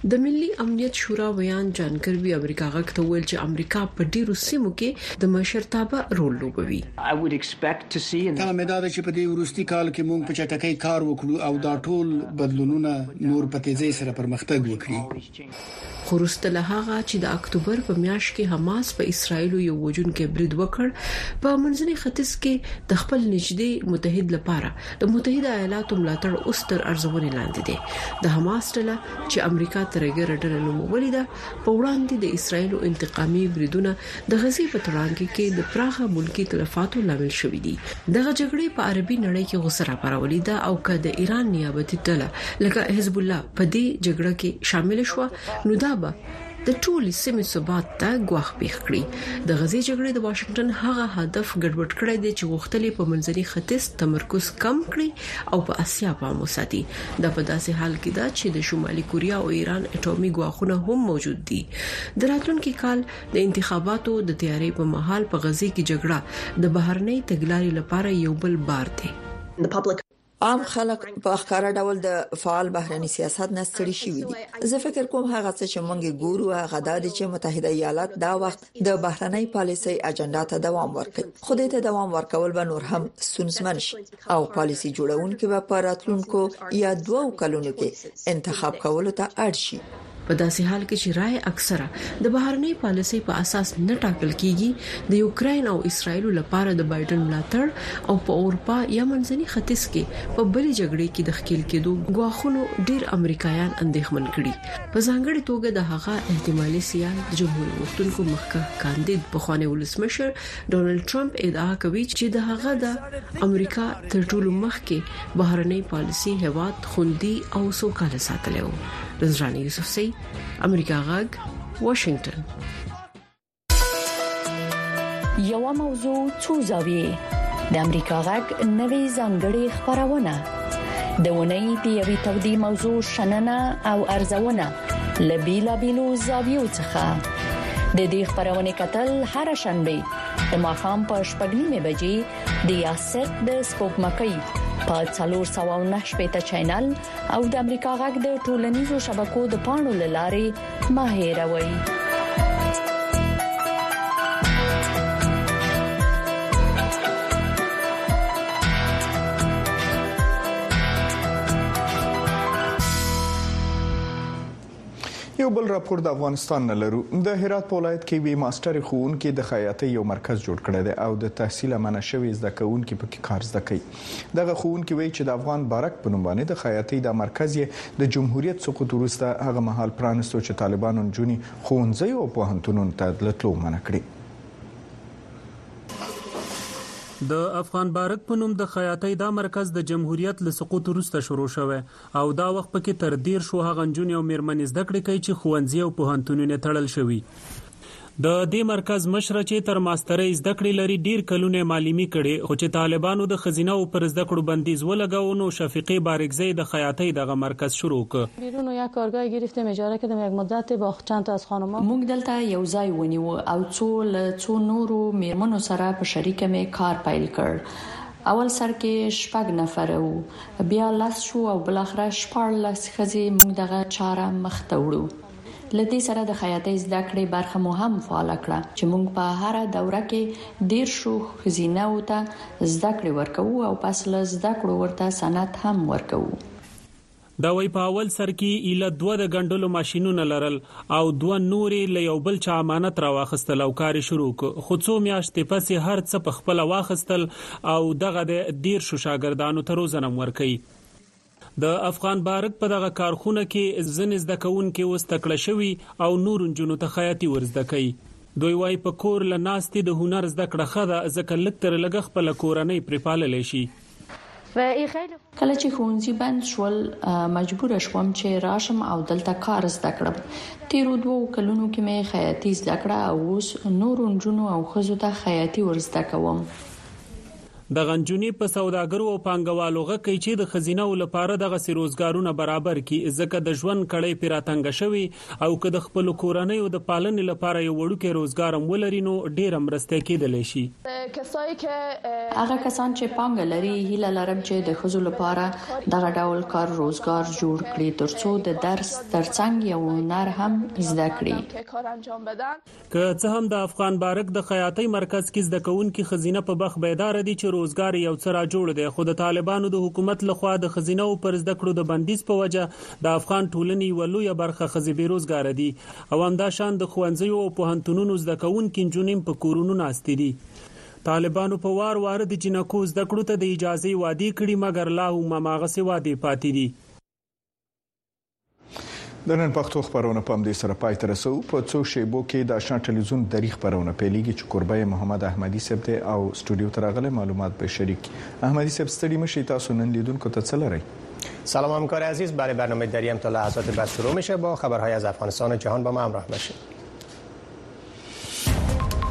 د ملي امنیت شورا ویان جان کربي امریکا غاک ته ویل چې امریکا په ډیرو سیمو کې د مشرتابه رول لوبوي. I would expect to see دا مدار چې په دې ورستي کال کې موږ په چټکۍ کار وکړو او دا ټول بدلونونه نور په تیزی سره پرمختګ وکړي. خو وروسته له هغه چې د اکتوبر په میاشت کې حماس په اسرایل یو وجونکي برید وکړ په منځني ختیځ کې د خپل نږدې متحد لپاره د متحده ایالاتو ملاتړ اوس تر ارزونې لاندې دی. د حماس ډله چې امریکا ترګر ډله نومولې ده په وړاندې د اسرایل انتقامي بریدونه د غزي په تړاو کې د پراخه ملکی تلفاتو لامل شوې دي. دغه جګړې په عربي نړۍ کې غوسه راپارولې ده او که د ایران نیابتي ډله لکه حزب الله په دې جګړه کې شامل شو نو دا د ټولي سیمې ثبات ته ګواښ پیښ کړی. د غزي جګړې د واشنگټن هغه هدف ګډوډ کړی دی چې غوښتلې په منځني ختیځ تمرکز کم کړي او په اسیا پام وساتي. دا په داسې حال کې ده چې د شمالي کوریا او ایران اټومي ګواښونه هم موجود دي. د راتلونکي کال د انتخاباتو د تیاری په مهال په غزي کې جګړه د بهرنۍ تګلارې لپاره یو بل بار دی. عام خلک په ښکارا ډول د فعال بهرني سیاست نه ستړي شوي دي. زه فکر کوم هغه څه چې موږ ګورو هغه د دې چې متحده ایالات دا وخت د بهرنۍ پالیسۍ اجنډا ته دوام ورکړي. خو دې ته دوام ورکول به نور هم ستونزمن شي او پالیسي جوړونکي به په راتلونکو یا دوه کلونو کې انتخاب کولو ته اړ شي. په داسې حال کې چې رائے اکثره د بهرنۍ پالیسۍ په اساس نه ټاکل کیږي، د یوکرين او اسرایل لپاره د بایدن ملاتړ او په اروپا یا منځني ختیځ کې په بلې جګړې کې د ښکیل کېدو ګواښونو ډیر امریکایان اندېښمن کړي. په ځانګړي توګه د هغه احتمالي سیال د جمهوریت غوښتونکو مخکښ کاندید په خواني ولسمشر ډونالد ټرمپ ادعا کوي چې د هغه د امریکا تر ټولو مخکې بهرنۍ پالیسي هیواد خوندي او سوکاله ساتلی و. رضوان یوسف سی امریکا غاگ واشنگټن. یو موضوع څو زاویې د امریکا غاگ نوې ځانګړې خبرونه د ونې د یوې تودې موضوع شننه او ارزونه لبیلا بیلو زاویو څخه د دې خبرونه کتل هر شنبه د ماخام په شپږ بجې د یاسر د سپوږمکۍ په څلور سوه نه شپږ چینل او د امریکا غږ د ټولنیزو شبکو د پاڼو لارې ماهیروي. یو بل راپور د افغانستان نه لرو. د هرات په ولایت کې وی ماستر خوونکي د خیاطۍ یو مرکز جوړ کړی دی او د تحصیل منع شوی زده کوونکي پکې کار زده کوي. دغه خوونکي وایي چې د افغان بارک په نوم باندې د خیاطۍ د مرکز یې د جمهوریت سقوط وروسته هغه مهال پرانستو چې طالبانو نجونې ښوونځي او پوهنتونونو ته تللو منع کړي. د افغان بارک په نوم د خیاطۍ دا مرکز د جمهوریت له سقوط وروسته شروع شوه او دا وخت پکې تر ډیر شو هغه نجونې او میرمنې زده کړې کوي چې ښوونځي او پوهنتونونه تړل شوي. د دې مرکز مشر چې تر ماسترۍ زده کړې لري ډیر کلونه معلومي کړي خو چې طالبانو د خزینه او پر زده کړو بندیز ولګاو نو شفیقی بارکزی د خیاطۍ دغه مرکز شروع ک. بیرون یک کارگاه گرفتیم اجاره کردیم یک مدت با چند تا از خانم‌ها. موږ دلته یو ځای ونیو او څو له څو نورو میرمنو سره په شریکه مې کار پیل کړ. اول سر کې شپږ نفر وو، بیا لاس شو او بل اخر شپږ خزي موږ دغه چاره مخ ته وړو. لدې سره د خیاطۍ زده کړې برخه مهم فعال کړه چې موږ په هر دوره کې ډیر شو خزینه او ته زده کړې ورکو او پس له زده کړو ورته سند هم ورکو. دا وی په اول سر کې اله دوه د غندلو ماشينونه لرل او دوه نورې له یو بل چا امانت راوخستل او کار شروع ک. خو څو میاشتې پسې هر څه په خپل واخستل او دغه د ډیر شو شاګردانو ته روزنه ورکړي. د افغان بارک په دغه کارخونه کې ځنې زده کوونکي اوس تکړه شوي او نور نجونو ته خیاطي ورزده کوي. دوی وايي په کور له ناستې د هنر زده کړه خده ځکه لږ تر لږه خپل کورنۍ پرپاللی شي. کله چې ښوونځي بند شول مجبور شوم چې راشم او دلته کار زده کړم. تیرو دوه کلونو کې مې خیاطي زده کړه او اوس نور نجونو او ښځو ته خیاطي ورزده کوم. د غنجونی په سوداګرو او پانګوالو غکې چې د خزینه لپاره د غسی روزګارونه برابر کړي ځکه د ژوند کړي پیراتنګ شوی او که د خپل کورنۍ او د پالنې لپاره یو وړوکی روزګار هم ولري نو ډیر مرسته کېدلی شي. هغه کسان چې پانګه لري هیله لرم چې د خزو لپاره دغه ډول کار روزګار جوړ کړي ترڅو د درس ترڅنګ یو هنر هم زده کړي. که څه هم د افغان بارک د خیاطۍ مرکز کې زده کوونکي خزینه په بخ بیدار دي چې روزګار یو څه را جوړ دی خو د طالبانو د حکومت لخوا د خزینه او پر زده کړو د بندیز په وجه د افغان ټولنې ولویه برخه خزي بیروزګار دي او همدا شان د خوانځي او پوهنتونونو زده کوونکي جنیم په کورونو ناستې دي. طالبانو په وار وار د جنکو زده کړو ته د اجازه وادي کړي مګر لا هم ماغسي وادي پاتې دي. د نن پښتو خبرونه په دې سره پای ته رسو. په څو شیبو کې د آشنا ټلویزیون د خبرونه پیلېږي چې قربای محمد احمدی صاحب او سټوډیو ته راغله معلومات به شریک. احمدی صاحب ستړي مشي تاسو نن لیدونکو ته څه لرئ؟ سلام همکار عزیز، برای برنامه دری هم تا لحظات بعد شروع میشه. با خبرهای از افغانستان و جهان با ما همراه باشید.